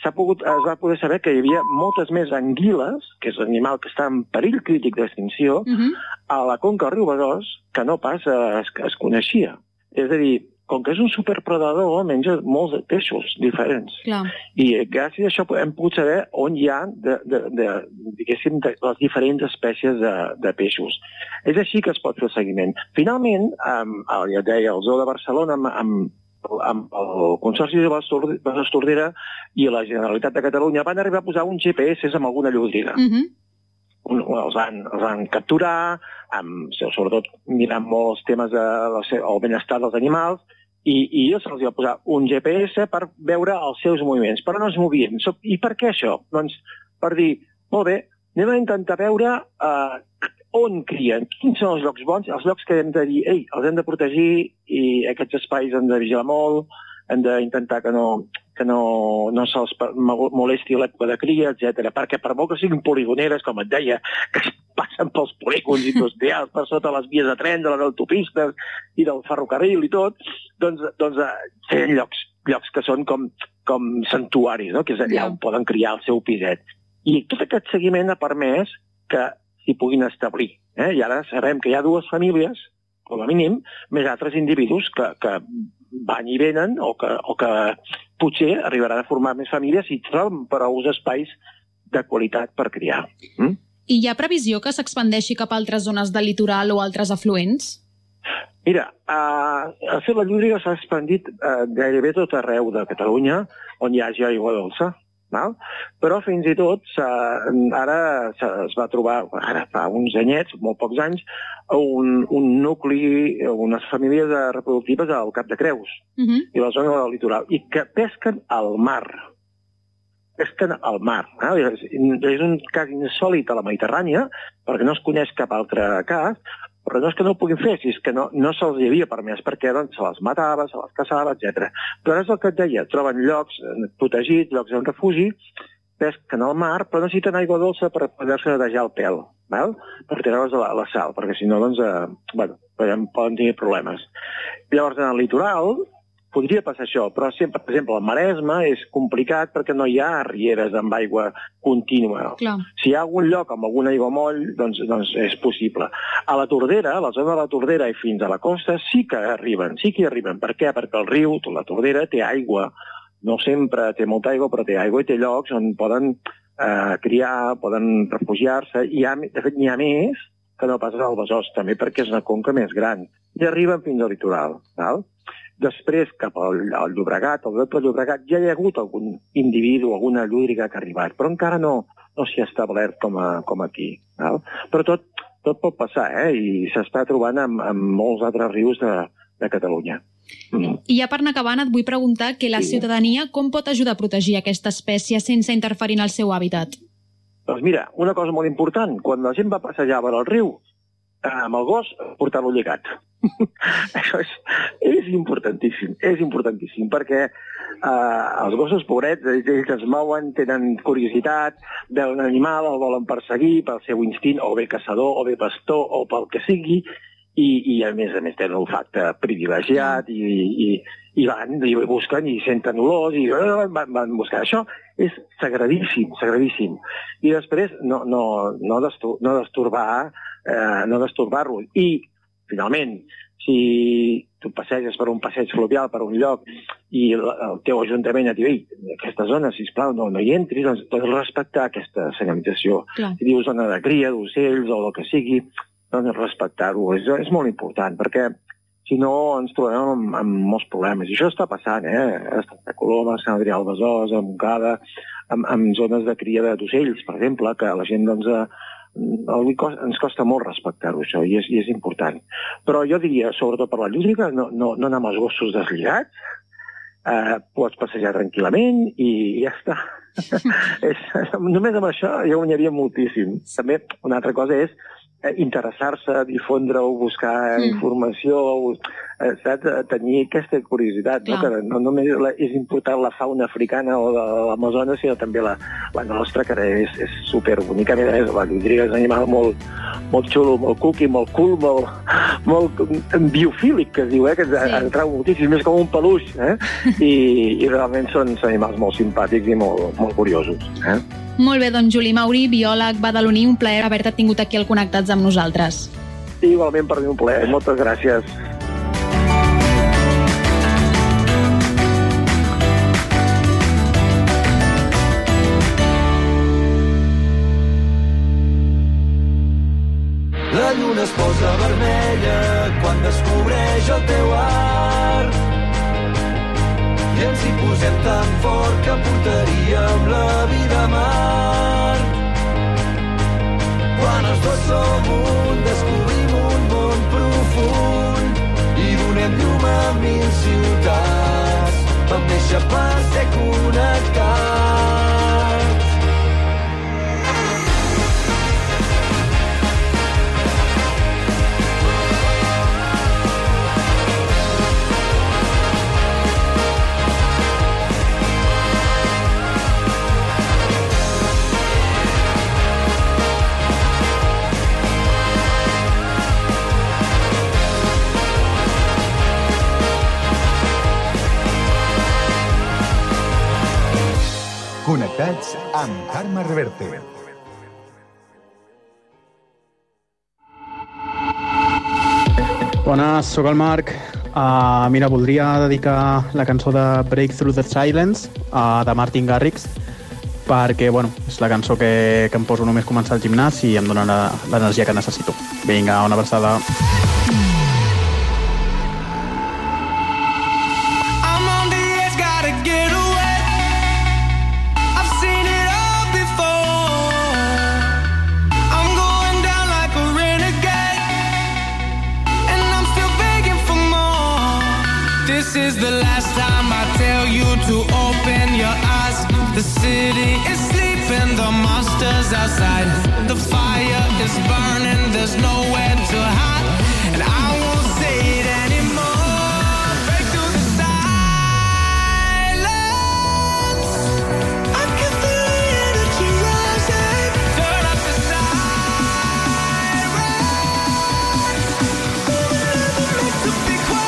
s'ha pogut, es va poder saber que hi havia moltes més anguiles, que és l'animal que està en perill crític d'extinció, uh-huh. a la conca del riu Besòs, que no pas es, es coneixia. És a dir, com que és un superpredador, menja molts peixos diferents. Clar. I gràcies a això hem pogut saber on hi ha, de, de, de, diguéssim, de les diferents espècies de, de peixos. És així que es pot fer el seguiment. Finalment, amb, ja et deia, el Zoo de Barcelona, amb, amb, amb el Consorci de Besòs Tordera i la Generalitat de Catalunya van arribar a posar un G P S amb alguna llúdriga. Uh-huh. Un, els, van, els van capturar, amb, sobretot mirant molts temes del benestar dels animals, i, i jo se'ls va posar un G P S per veure els seus moviments, però no es movien. I per què això? Doncs per dir, molt bé, anem a intentar veure eh, on crien, quins són els llocs bons, els llocs que hem de dir, ei, els hem de protegir i aquests espais hem de vigilar molt, hem d'intentar que no, que no, no se'ls molesti l'època de cria, etcètera. Perquè per molt que siguin poligoneres, com et deia, que passen pels polígons industrials, per sota les vies de tren, de les autopistes i del ferrocarril i tot, doncs, doncs serien llocs, llocs que són com, com santuaris, no? Que és allà on poden criar el seu piset. I tot aquest seguiment ha permès que s'hi puguin establir. Eh? I ara sabem que hi ha dues famílies, com a mínim, més altres individus que, que van i venen o que, o que potser arribaran a formar més famílies i troben prou espais de qualitat per criar. Mm? I hi ha previsió que s'expandeixi cap a altres zones del litoral o altres afluents? Mira, uh, el fet la llúdriga s'ha expandit uh, gairebé tot arreu de Catalunya on hi hagi aigua dolça. Val? Però fins i tot ara es va trobar, ara fa uns anyets, molt pocs anys, un, un nucli, unes famílies reproductives al Cap de Creus, uh-huh. i la zona del litoral, i que pesquen al mar. Pesquen al mar. Eh? És, és un cas insòlit a la Mediterrània, perquè no es coneix cap altre cas, però no és que no ho puguin fer, si és que no, no se'ls hi havia permès, perquè doncs, se les matava, se les caçava, etcètera. Però ara és el que et deia, troben llocs protegits, llocs en refugi, pesquen al mar, però necessiten aigua dolça per poder-se netejar el pèl, val? Per treure's la, la sal, perquè si no, doncs, eh, bueno, poden tenir problemes. Llavors, en el litoral podria passar això, però sempre, per exemple, el Maresme és complicat perquè no hi ha rieres amb aigua contínua. Clar. Si hi ha algun lloc amb algun aiguamoll, doncs, doncs és possible. A la Tordera, a la zona de la Tordera i fins a la costa, sí que arriben, sí que hi arriben. Per què? Perquè el riu, la Tordera, té aigua. No sempre té molta aigua, però té aigua i té llocs on poden eh, criar, poden refugiar-se. I ha, de fet, n'hi ha més que no pas al Besòs, també perquè és una conca més gran. I arriben fins al litoral, val? Després, cap al, al Llobregat, al Delta del Llobregat, ja hi ha hagut algun individu, alguna llúdriga que ha arribat, però encara no, no s'hi ha establert com, a, com aquí. Val? Però tot, tot pot passar, eh? I s'està trobant amb, amb molts altres rius de, de Catalunya. Mm. I ja per anar acabant, et vull preguntar que la sí. ciutadania com pot ajudar a protegir aquesta espècie sense interferir en el seu hàbitat? Doncs mira, una cosa molt important, quan la gent va passejar per al riu, amb el gos, portar-lo lligat. Això és, és importantíssim, és importantíssim, perquè eh, els gossos pobrets, ells es mouen, tenen curiositat, veuen un animal, el volen perseguir pel seu instint, o bé caçador, o bé pastor, o pel que sigui, i, i a més a més tenen un olfacte privilegiat, i, i, i van, i busquen, i senten olors, i van, van buscar. Això és sagradíssim, sagradíssim. I després no, no, no, destur, no destorbar Eh, no destorbar-lo. I, finalment, si tu passeges per un passeig fluvial, per un lloc, i el, el teu ajuntament et diu, ei, aquesta zona, sisplau, no, no hi entris, doncs pots respectar aquesta senyalització. Clar. Si dius zona de cria, d'ocells, o el que sigui, doncs respectar-ho. És, és molt important, perquè si no ens trobem amb, amb molts problemes. I això està passant, eh? A Coloma, a Sant Adrià del Besòs, a Montcada, amb, amb zones de cria d'ocells, per exemple, que la gent, doncs, ens costa molt respectar-ho, això, i és, i és important. Però jo diria, sobretot per la llúdriga, no, no, no anar amb els gossos deslligats, eh, pots passejar tranquil·lament i ja està. és, només amb això ja guanyaria moltíssim. També una altra cosa és eh, interessar-se, difondre-ho, buscar mm. informació, eh, saps? Tenir aquesta curiositat, no? Que no només és important la fauna africana o de l'Amazones, sinó també la, la nostra, que és, és superbonica. A més a més, la llúdriga és un animal molt, molt xulo, molt cuqui, molt cool, molt, molt biofílic, que es diu, eh? Que sí. Atrau moltíssim, més com un peluix, eh? I, i realment són, són animals molt simpàtics i molt, molt curiosos. Eh? Molt bé, doncs Juli Mauri, biòleg badaloní, un plaer haver-te tingut aquí al Connectats amb nosaltres. Igualment per mi un plaer, moltes gràcies. La lluna es posa vermella quan descobreix el teu art i ens hi posem tan fort que portaríem la vida a mar. Quan els dos som un, descobrim un món profund i donem llum a mil ciutats. Vam néixer per ser connectats. Connectats amb Carme Reverte. Bones, sóc el Marc. Uh, mira, voldria dedicar la cançó de Breakthrough the Silence uh, de Martin Garrix perquè, bueno, és la cançó que, que em poso només començar el gimnàs i em dona l'energia que necessito. Vinga, una abraçada. This is the last time I tell you to open your eyes. The city is sleeping, the monsters outside. The fire is burning, there's nowhere to hide. And I won't say it anymore. Break through the silence. I can feel the energy rising. Turn up the sirens. We were never meant to be quiet.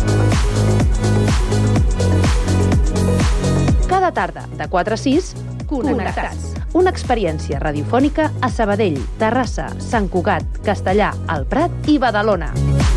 Tarda, de quatre a sis, Connectats. Una experiència radiofònica a Sabadell, Terrassa, Sant Cugat, Castellà, el Prat i Badalona.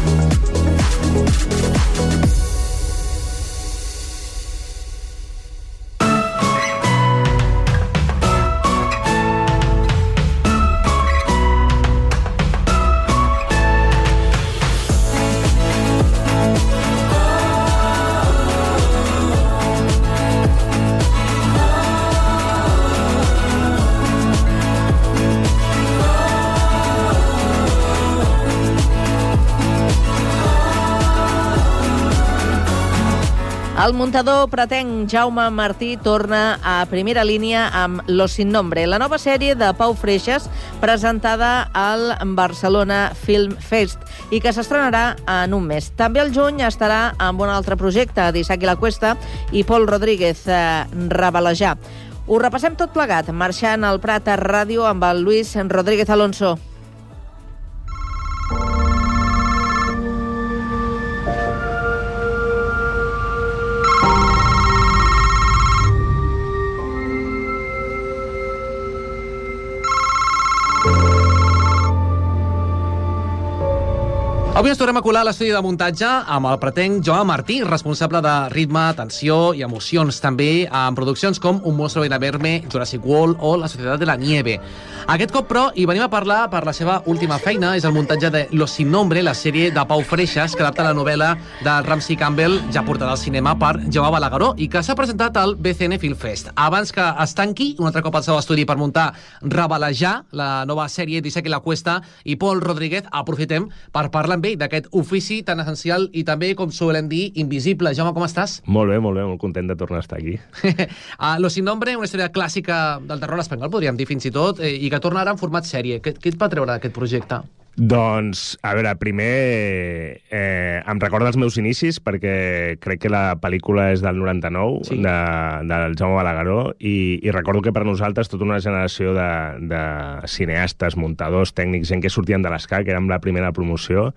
El muntador pretenc Jaume Martí torna a primera línia amb Los Sin Nombre, la nova sèrie de Pau Freixas presentada al Barcelona Film Fest i que s'estrenarà en un mes. També el juny estarà amb un altre projecte d'Isaac i la Cuesta i Pol Rodríguez, eh, Rabalejar. Ho repassem tot plegat, marxant al Prat a Ràdio amb el Luis Rodríguez Alonso. Avui ens tornem a colar a l'estudi de muntatge amb el pretenc Jaume Martí, responsable de ritme, tensió i emocions, també en produccions com Un monstruo viene a verme, Jurassic World o La societat de la nieve. Aquest cop, però, hi venim a parlar per la seva última feina, és el muntatge de Los Sin Nombre, la sèrie de Pau Freixas, que adapta la novel·la de Ramsey Campbell, ja portada al cinema per Jaume Balagueró, i que s'ha presentat al B C N Film Fest. Abans que es tanqui, un altre cop al seu estudi per muntar Rabalejar, la nova sèrie d'Isaac i la Cuesta, i Pol Rodríguez, aprofitem per parlar amb ell d'aquest ofici tan essencial i també, com solem dir, invisible. Jaume, com estàs? Molt bé, molt bé, molt content de tornar a estar aquí. uh, Lo Sin Nombre, una història clàssica del terror espanyol, podríem dir fins i tot, eh, i que torna ara en format sèrie. Què, què et va treure d'aquest projecte? Doncs, a veure, primer eh, em recorda els meus inicis perquè crec que la pel·lícula és del noranta-nou, sí. de, del Jaume Balagueró, i, i recordo que per nosaltres tota una generació de, de cineastes, muntadors, tècnics, gent que sortien de l'Esca, que érem la primera promoció,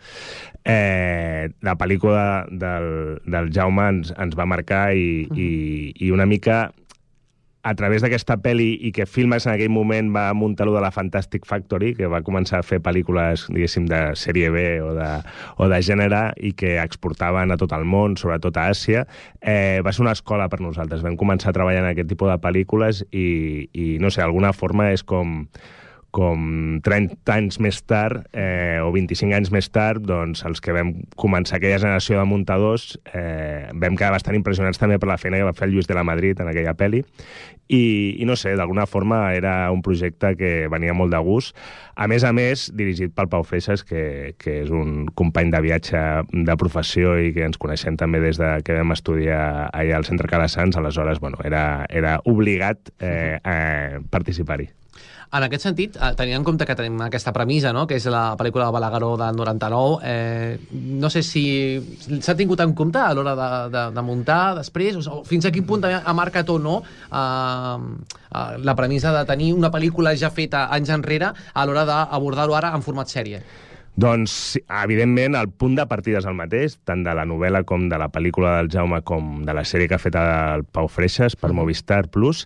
eh, la pel·lícula del, del Jaume ens, ens va marcar i, mm. i, i una mica a través d'aquesta pel·li i que Filmax en aquell moment va muntar lo de la Fantastic Factory, que va començar a fer pel·lícules, diguéssim, de sèrie B o de, o de gènere i que exportaven a tot el món, sobretot a Àsia, eh, va ser una escola per nosaltres. Vam començar a treballar en aquest tipus de pel·lícules i, i no sé, d'alguna forma és com... com trenta anys més tard, eh, o vint-i-cinc anys més tard, doncs els que vam començar aquella generació de muntadors eh, vam quedar bastant impressionats també per la feina que va fer el Lluís de la Madrid en aquella pel·li. I, i no sé, d'alguna forma era un projecte que venia molt de gust. A més a més, dirigit pel Pau Freixas, que, que és un company de viatge de professió i que ens coneixem també des de que vam estudiar allà al Centre Calassans, aleshores, bueno, era, era obligat eh, a participar-hi. En aquest sentit, tenint en compte que tenim aquesta premissa, no?, que és la pel·lícula de Balagueró del noranta-nou, eh, no sé si s'ha tingut en compte a l'hora de, de, de muntar després, o fins a quin punt ha marcat o no eh, eh, la premissa de tenir una pel·lícula ja feta anys enrere a l'hora d'abordar-ho ara en format sèrie? Doncs, evidentment, el punt de partida és el mateix, tant de la novel·la com de la pel·lícula del Jaume com de la sèrie que ha fet el Pau Freixas per Movistar Plus,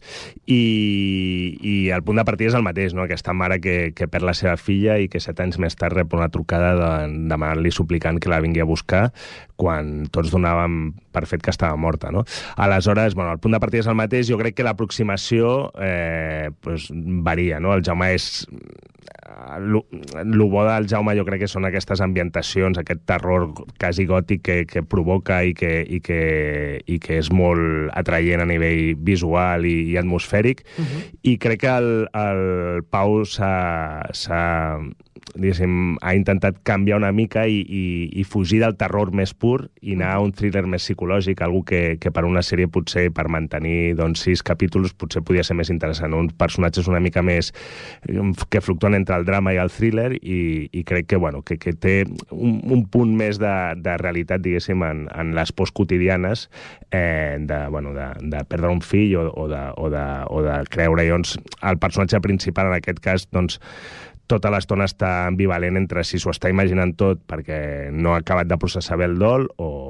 i, i el punt de partida és el mateix, no? Aquesta mare que, que perd la seva filla i que set anys més tard rep una trucada de, demanant-li, suplicant que la vingui a buscar quan tots donàvem per fet que estava morta, no? Aleshores, bueno, el punt de partida és el mateix, jo crec que l'aproximació eh, pues, varia, no? El Jaume és... El bo del Jaume jo crec que són aquestes ambientacions, aquest terror quasi gòtic que, que provoca i que, i, que, i que és molt atraient a nivell visual i, i atmosfèric. Uh-huh. I crec que el, el Pau s'ha... diguéssim, ha intentat canviar una mica i, i, i fugir del terror més pur i anar a un thriller més psicològic, algo que, que per una sèrie potser, per mantenir doncs, sis capítols, potser podia ser més interessant. Uns personatges una mica més que fluctuen entre el drama i el thriller i, i crec que, bueno, que, que té un, un punt més de, de realitat, diguéssim, en, en les pors quotidianes eh, de, bueno, de, de perdre un fill o, o, de, o, de, o de creure. Llavors, el personatge principal, en aquest cas, doncs, tota l'estona està ambivalent entre si s'ho està imaginant tot perquè no ha acabat de processar bé el dol o, o,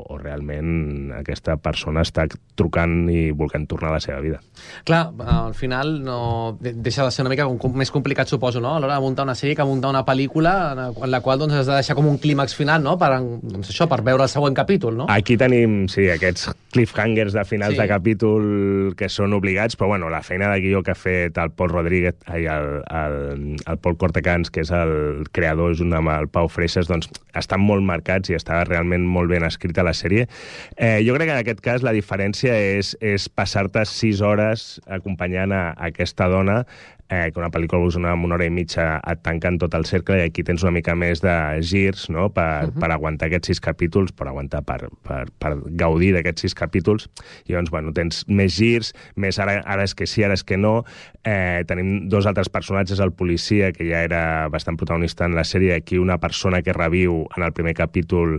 o realment aquesta persona està trucant i volent tornar a la seva vida. Clar, al final no deixa de ser una mica com, més complicat, suposo, no? A l'hora de muntar una sèrie que muntar una pel·lícula en la qual doncs, has de deixar com un clímax final, no? Per, doncs, això, per veure el següent capítol, no? Aquí tenim, sí, aquests cliffhangers de finals Sí. de capítol que són obligats, però bueno, la feina de guió que ha fet el Pol Rodríguez, ai, el, el, el Pol Cortecans, que és el creador junt amb el Pau Freixas, doncs estan molt marcats i està realment molt ben escrita la sèrie. Eh, jo crec que en aquest cas la diferència és, és passar-te sis hores acompanyant a, a aquesta dona, eh, que una pel·lícula una, amb una hora i mitja et tanquen tot el cercle, i aquí tens una mica més de girs, no?, per, uh -huh. per aguantar aquests sis capítols, per aguantar, per, per, per gaudir d'aquests sis capítols, i doncs, bueno, tens més girs, més ara, ara és que sí, ara és que no. Eh, tenim dos altres personatges, el policia, que ja era bastant protagonista en la sèrie, aquí una persona que reviu en el primer capítol,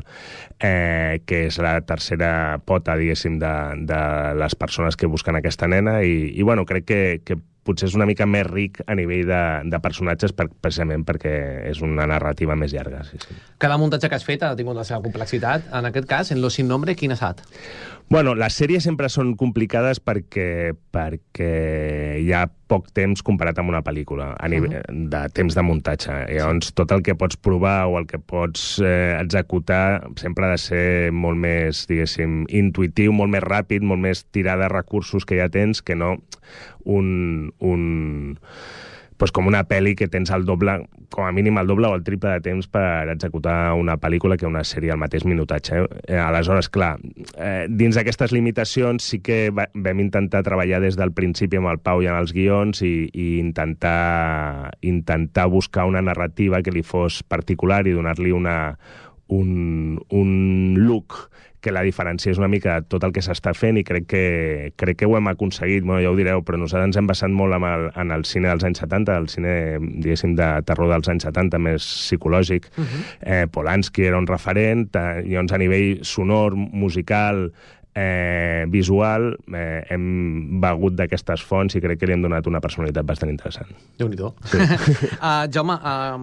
eh, que és la tercera pota, diguéssim, de, de les persones que busquen aquesta nena, i, i bueno, crec que, que potser és una mica més ric a nivell de, de personatges, per, precisament perquè és una narrativa més llarga. Sí, sí. Cada muntatge que has fet ha tingut la seva complexitat. En aquest cas, en Los sin nombre, quin ha estat? Bueno, les sèries sempre són complicades perquè, perquè hi ha poc temps comparat amb una pel·lícula, a nivell uh-huh. de temps de muntatge. I llavors, tot el que pots provar o el que pots eh, executar sempre ha de ser molt més, diguéssim, intuitiu, molt més ràpid, molt més tirar de recursos que ja tens, que no un... un pues com una pel·li que tens el doble, com a mínim el doble o el triple de temps per executar una pel·lícula que una sèrie al mateix minutatge. Eh? Aleshores, clar, eh, dins d'aquestes limitacions sí que va, vam intentar treballar des del principi amb el Pau i en els guions i, i intentar, intentar buscar una narrativa que li fos particular i donar-li una, un, un look que la diferenciés una mica tot el que s'està fent, i crec que, crec que ho hem aconseguit. Bueno, ja ho direu, però nosaltres ens hem basat molt en el, en el cine dels anys setanta, el cine, diguéssim, de terror dels anys setanta, més psicològic. Uh-huh. eh, Polanski era un referent, eh, llavors a nivell sonor, musical, eh, visual, eh, hem begut d'aquestes fonts i crec que li hem donat una personalitat bastant interessant. Déu-n'hi-do. Sí. uh, Jaume,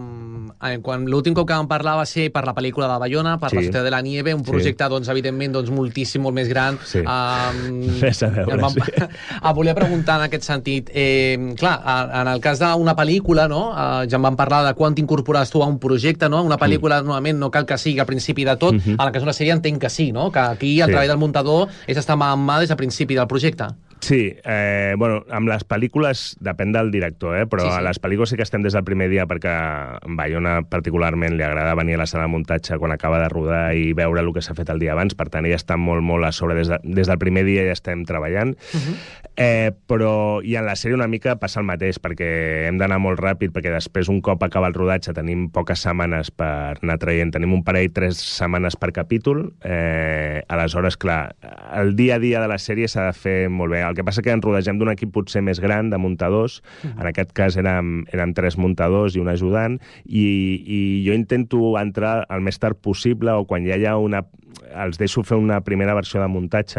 uh, quan l'últim cop que vam parlar va ser per la pel·lícula de Bayona, per sí. La Societat de la Nieve, un projecte, sí. doncs, evidentment, doncs, moltíssim, molt més gran. Sí. Uh, Res a veure, vam... sí. uh, volia preguntar en aquest sentit, eh, clar, en el cas d'una pel·lícula, no? Uh, ja em vam parlar de quan t'incorpores tu a un projecte, no? Una pel·lícula, mm. normalment, no cal que sigui al principi de tot, mm-hmm. en el cas d'una sèrie entenc que sí, no? Que aquí el sí. treball del muntador és estar mà en mà des del principi del projecte. Sí, eh, bueno, amb les pel·lícules depèn del director, eh? Però sí, sí. a les pel·lícules sí que estem des del primer dia, perquè a Bayona particularment li agrada venir a la sala de muntatge quan acaba de rodar i veure el que s'ha fet el dia abans, per tant ella està molt, molt a sobre, des, de, des del primer dia ja estem treballant. Uh-huh. eh, però i en la sèrie una mica passa el mateix, perquè hem d'anar molt ràpid, perquè després un cop acaba el rodatge tenim poques setmanes per anar traient, tenim un parell, tres setmanes per capítol, eh, aleshores, clar, el dia a dia de la sèrie s'ha de fer molt bé. El que passa que ens rodegem d'un equip potser més gran de muntadors, uh-huh. en aquest cas érem, érem tres muntadors i un ajudant, i, i jo intento entrar el més tard possible, o quan ja hi ha una... els deixo fer una primera versió de muntatge,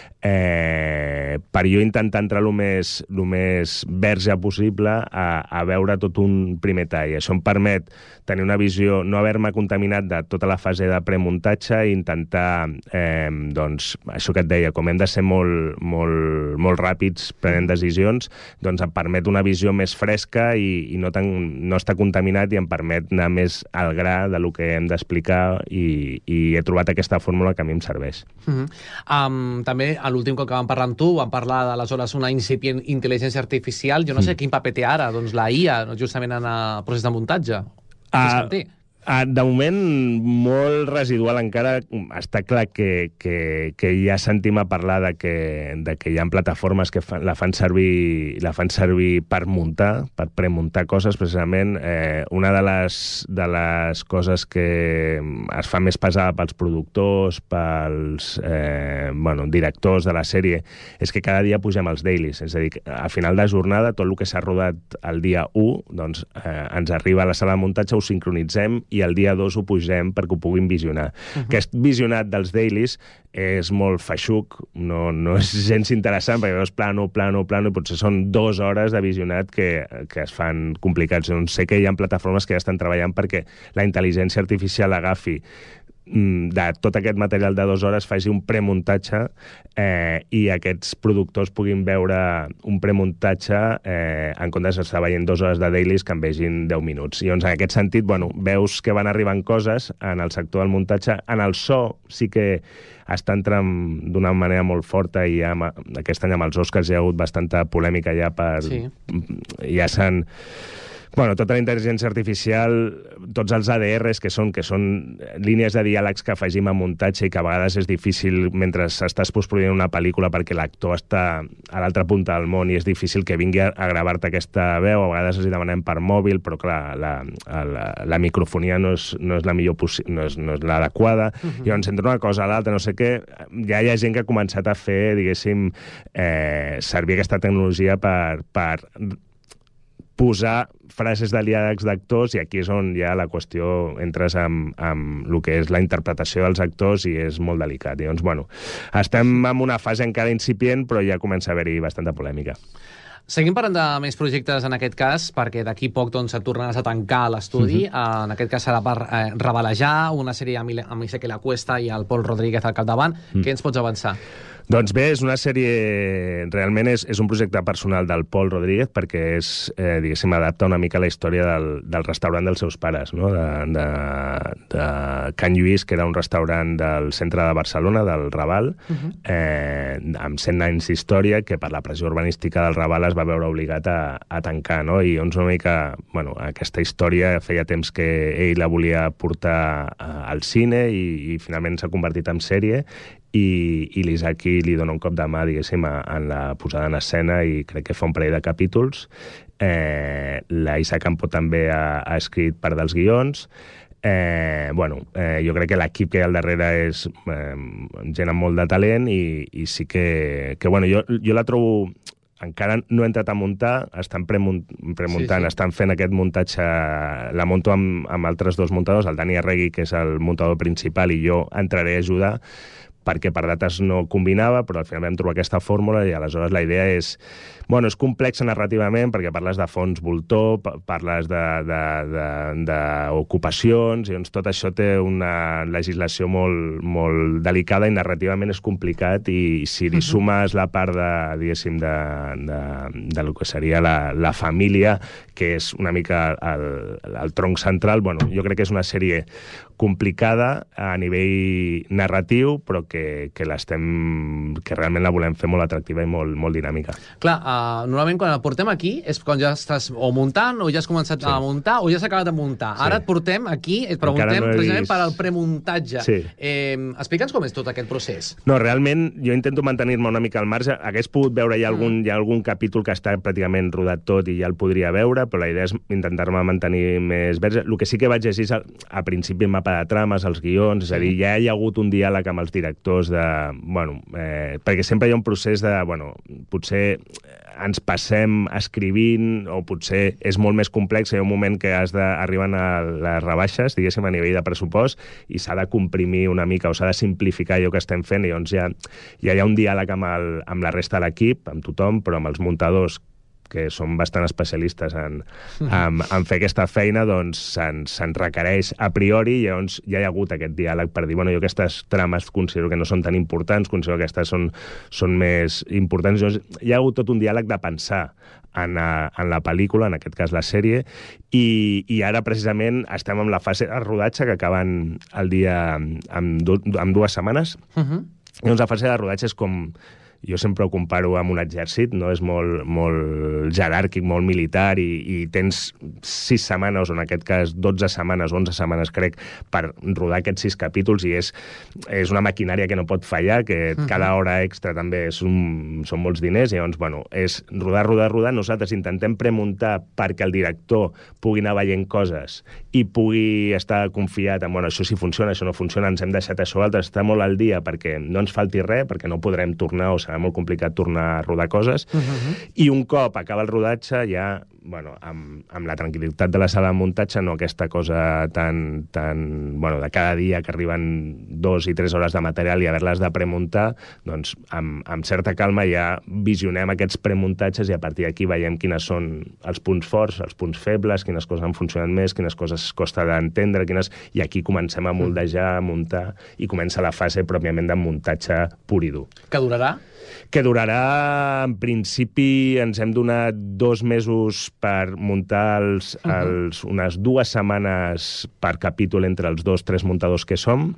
eh, per jo intentar entrar el més, el més verge possible a, a veure tot un primer tall. Això em permet tenir una visió, no haver-me contaminat de tota la fase de premuntatge i intentar, eh, doncs, això que et deia, com hem de ser molt, molt, molt ràpids prenent decisions, doncs em permet una visió més fresca i, i no, tan, no està contaminat, i em permet anar més al gra de lo que hem d'explicar, i, i he trobat aquesta fórmula que a mi em serveix. Uh-huh. um, també, a l'últim cop que vam parlar amb tu, vam parlar d'aleshores una incipient intel·ligència artificial. Jo no sé mm. quin paper té ara, doncs, la I A, justament en el procés de muntatge. Uh, uh, de moment, molt residual encara. Està clar que, que, que ja sentim a parlar de que, de que hi ha plataformes que fan, la, fan servir, la fan servir per muntar, per premuntar coses, precisament. Eh, una de les, de les coses que es fa més pesada pels productors, pels eh, bueno, directors de la sèrie, és que cada dia pugem els dailies. És a dir, a final de jornada, tot el que s'ha rodat el dia u, doncs, eh, ens arriba a la sala de muntatge, ho sincronitzem, i el dia dos ho pugem perquè ho puguin visionar. Uh-huh. Aquest visionat dels dailies és molt feixuc, no, no és gens interessant, perquè veus plano, plano, plano, i potser són dues hores de visionat que, que es fan complicats. Doncs sé que hi ha plataformes que ja estan treballant perquè la intel·ligència artificial agafi de tot aquest material de dues hores faci un premuntatge eh, i aquests productors puguin veure un premuntatge eh, en comptes d'estar veient dues hores de dailies que en vegin deu minuts. I doncs, en aquest sentit, bueno, veus que van arribant coses en el sector del muntatge. En el so sí que està entrant d'una manera molt forta i ja, aquest any amb els Oscars hi ha hagut bastanta polèmica ja per... Sí. Ja s'han... Bueno, tota la intel·ligència artificial, tots els A D Rs que són, que són línies de diàlegs que afegim a muntatge i que a vegades és difícil mentre estàs postproduint una pel·lícula perquè l'actor està a l'altra punta del món i és difícil que vingui a, a gravar-te aquesta veu. A vegades els hi demanem per mòbil, però clar, la, la, la microfonia no és, no és la millor no és, no és l'adequada. Uh-huh. I llavors, entre una cosa a l'altra, no sé què, ja hi ha gent que ha començat a fer, diguéssim, eh, servir aquesta tecnologia per... per posar frases de diàlegs d'actors, i aquí és on ja la qüestió entres amb, amb el que és la interpretació dels actors i és molt delicat. I doncs, bueno, estem en una fase encara incipient, però ja comença a haver-hi bastanta polèmica. Seguim parlant de més projectes en aquest cas, perquè d'aquí poc doncs, et tornaràs a tancar l'estudi. Uh-huh. En aquest cas serà per eh, Revelejar, una sèrie amb, amb Ezequiel Acuesta i el Pol Rodríguez al capdavant. Uh-huh. Què ens pots avançar? Doncs bé, és una sèrie... Realment és, és un projecte personal del Pol Rodríguez perquè és, eh, diguéssim, adapta una mica la història del, del restaurant dels seus pares, no? de, de, de Can Lluís, que era un restaurant del centre de Barcelona, del Raval, uh-huh. eh, amb cent anys d'història, que per la pressió urbanística del Raval es va veure obligat a, a tancar, no? I doncs una mica, bueno, aquesta història feia temps que ell la volia portar al cine i, i finalment s'ha convertit en sèrie, i, i l'Isaki li dona un cop de mà, diguéssim, en la posada en escena i crec que fa un parell de capítols. Eh, la Isa Campo també ha, ha escrit part dels guions. Eh, bueno, eh, jo crec que l'equip que hi ha al darrere és eh, gent amb molt de talent i, i sí que, que bueno, jo, jo la trobo... Encara no he entrat a muntar, estan premunt, premuntant, sí, sí. Estan fent aquest muntatge, la monto amb, amb altres dos muntadors, el Dani Arregui, que és el muntador principal, i jo entraré a ajudar, perquè per dates no combinava, però al final vam trobar aquesta fórmula i aleshores la idea és... Bueno, és complexa narrativament perquè parles de fons voltor, parles d'ocupacions, i doncs tot això té una legislació molt, molt delicada i narrativament és complicat, i si li sumes la part de, diguéssim, de, de, de lo que seria la, la família, que és una mica el, el tronc central, bueno, jo crec que és una sèrie complicada a nivell narratiu, però que, que l'estem, que realment la volem fer molt atractiva i molt, molt dinàmica. Clar, uh, normalment quan el portem aquí és quan ja estàs o muntant, o ja has començat sí. a muntar, o ja s'ha acabat de muntar. Sí. Ara et portem aquí, et preguntem no precisament vist... per al premuntatge. Sí. Eh, Explica'ns com és tot aquest procés. No, realment jo intento mantenir-me una mica al marge. Hagués pogut veure ja algun, mm. hi ha algun capítol que està pràcticament rodat tot i ja el podria veure, però la idea és intentar-me mantenir més verge. El que sí que vaig llegir a, a principi el mapa de trames, els guions, és a dir, ja hi ha hagut un diàleg amb els directors de... Bueno, eh, perquè sempre hi ha un procés de... Bueno, potser ens passem escrivint, o potser és molt més complex, hi ha un moment que has d'arribar a les rebaixes, diguéssim, a nivell de pressupost, i s'ha de comprimir una mica, o s'ha de simplificar allò que estem fent, i llavors ja, ja hi ha un diàleg amb, el, amb la resta de l'equip, amb tothom, però amb els muntadors, que són bastant especialistes en, en, en fer aquesta feina, doncs se'n se requereix a priori, i llavors ja hi ha hagut aquest diàleg per dir, bueno, jo aquestes trames considero que no són tan importants, considero que aquestes són, són més importants. Llavors, hi ha hagut tot un diàleg de pensar en, a, en la pel·lícula, en aquest cas la sèrie, i, i ara precisament estem en la fase de rodatge que acaben el dia amb, du, amb dues setmanes. Uh-huh. Llavors la fase de rodatge és com... Jo sempre ho comparo amb un exèrcit, no? És molt, molt jeràrquic, molt militar, i, i tens sis setmanes, o en aquest cas dotze setmanes, onze setmanes, crec, per rodar aquests sis capítols, i és, és una maquinària que no pot fallar, que uh-huh. cada hora extra també és un, són molts diners, i llavors, bueno, és rodar, rodar, rodar. Nosaltres intentem premuntar perquè el director pugui anar veient coses i pugui estar confiat en, bueno, això sí funciona, això no funciona, ens hem deixat això altre, estar molt al dia perquè no ens falti res, perquè no podrem tornar, o serà molt complicat tornar a rodar coses, uh-huh. i un cop acaba el rodatge ja bueno, amb, amb la tranquil·litat de la sala de muntatge, no aquesta cosa tan, tan bueno, de cada dia que arriben dos i tres hores de material i haver-les de premuntar, doncs amb, amb certa calma ja visionem aquests premuntatges i a partir d'aquí veiem quines són els punts forts, els punts febles, quines coses han funcionat més, quines coses costa d'entendre, quines... i aquí comencem a moldejar, a muntar, i comença la fase pròpiament de muntatge pur i dur. Que durarà? Que durarà, en principi, ens hem donat dos mesos per muntar els, uh -huh. els, unes dues setmanes per capítol entre els dos, tres muntadors que som,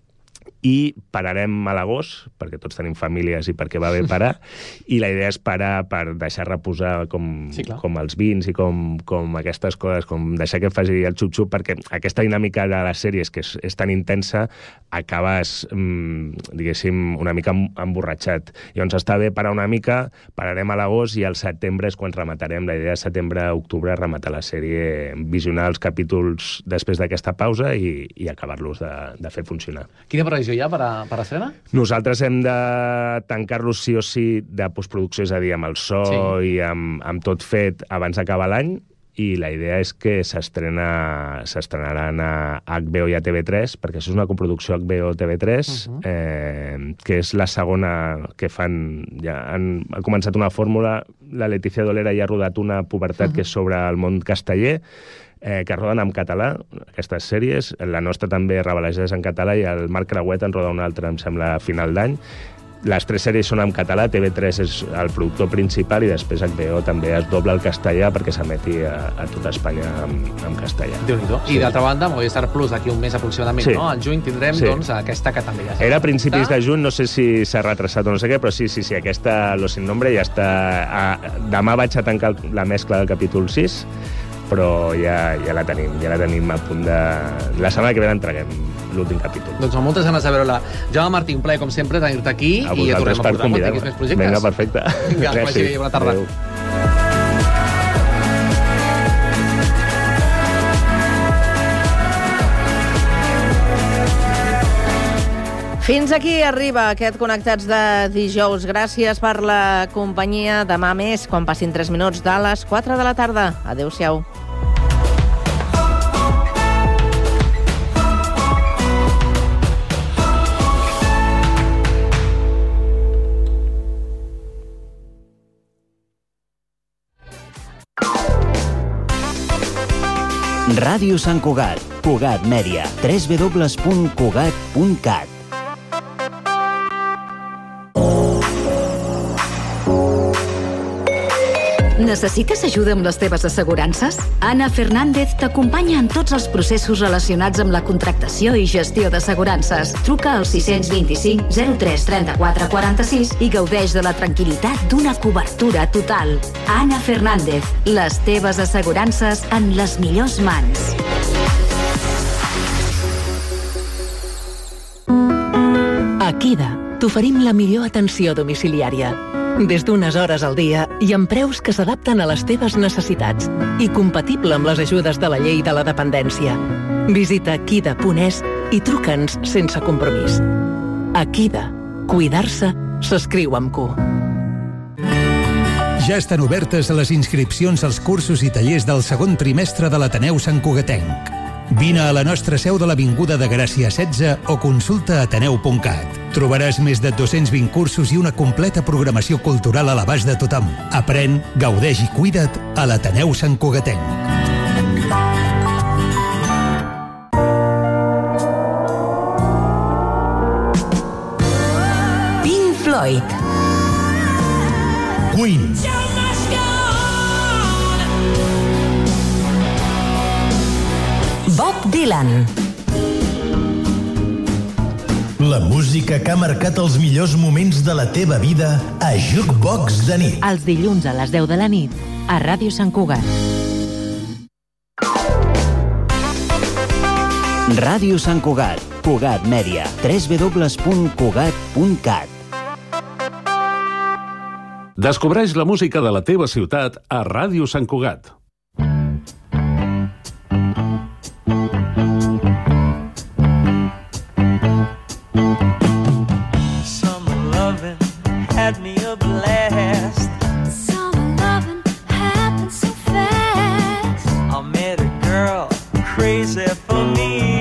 i pararem a l'agost, perquè tots tenim famílies i perquè va bé parar, i la idea és parar per deixar reposar com, sí, com els vins i com, com aquestes coses, com deixar que faci el xup-xup, perquè aquesta dinàmica de les sèries, que és, és tan intensa, acabes, mmm, diguéssim, una mica emborratxat. Llavors està bé parar una mica, pararem a l'agost i al setembre és quan rematarem. La idea és setembre-octubre rematar la sèrie, visionar els capítols després d'aquesta pausa i, i acabar-los de, de fer funcionar. Quina previsió ja per a, per a estrena? Nosaltres hem de tancar-los sí o sí de postproducció, és a dir, amb el so sí. i amb, amb tot fet abans d'acabar l'any, i la idea és que s'estrena s'estrenaran a H B O i a T V tres, perquè això és una coproducció H B O T V tres, uh -huh. eh, que és la segona que fan... Ja han, ha començat una fórmula, la Letícia Dolera ja ha rodat una Pubertat, uh -huh. que és sobre el món casteller, eh, que roden en català, aquestes sèries. La nostra també, Rebalejades, en català, i el Marc Creuet en roda una altra, em sembla, a final d'any. Les tres sèries són en català, T V tres és el productor principal i després H B O també es dobla el castellà perquè s'emeti a, a tota Espanya en, en castellà. Déu-n'hi-do. Sí. I d'altra banda, Movistar Plus, d'aquí un mes aproximadament, sí. no? Al juny tindrem, sí. doncs, aquesta que també ja s'ha... Era a principis de juny, no sé si s'ha retrasat o no sé què, però sí, sí, sí, aquesta Lo Sin Nombre ja està... A... Demà vaig a tancar la mescla del capítol sis, però ja, ja la tenim, ja la tenim a punt de... La setmana que ve l'entreguem, l'últim capítol. Doncs amb moltes ganes de veure-la. Jaume Martí, un plaer, com sempre, tenir-te aquí a i ja tornem a portar quan tinguis més projectes. Vinga, perfecte. Vinga, que vagi bé, bona tarda. Adéu. Fins aquí arriba aquest Connectats de dijous. Gràcies per la companyia. Demà més, quan passin tres minuts de les quatre de la tarda. Adéu-siau. Ràdio Sant Cugat, Cugat Mèdia, w w w punt cugat punt cat. Necessites ajuda amb les teves assegurances? Anna Fernández t'acompanya en tots els processos relacionats amb la contractació i gestió d'assegurances. Truca al sis dos cinc zero tres tres quatre quatre sis i gaudeix de la tranquil·litat d'una cobertura total. Anna Fernández, les teves assegurances en les millors mans. A Kida t'oferim la millor atenció domiciliària. Des d'unes hores al dia i amb preus que s'adapten a les teves necessitats i compatible amb les ajudes de la llei de la dependència. Visita kida punt es i truca'ns sense compromís. A Kida, cuidar-se s'escriu amb Q. Ja estan obertes les inscripcions als cursos i tallers del segon trimestre de l'Ateneu Sant Cugatenc. Vine a la nostra seu de l'Avinguda de Gràcia setze o consulta ateneu punt cat. Trobaràs més de dos-cents vint cursos i una completa programació cultural a l'abast de tothom. Aprèn, gaudeix i cuida't a l'Ateneu Sant Cugatenc. Pink Floyd. Queen. Bob Dylan. La música que ha marcat els millors moments de la teva vida a Jukebox de nit. Els dilluns a les deu de la nit a Ràdio Sant Cugat. Ràdio Sant Cugat, Cugat Mèdia, w w w punt cugat punt cat. Descobreix la música de la teva ciutat a Ràdio Sant Cugat. Had me a blast. Summer loving happened so fast. easy for me.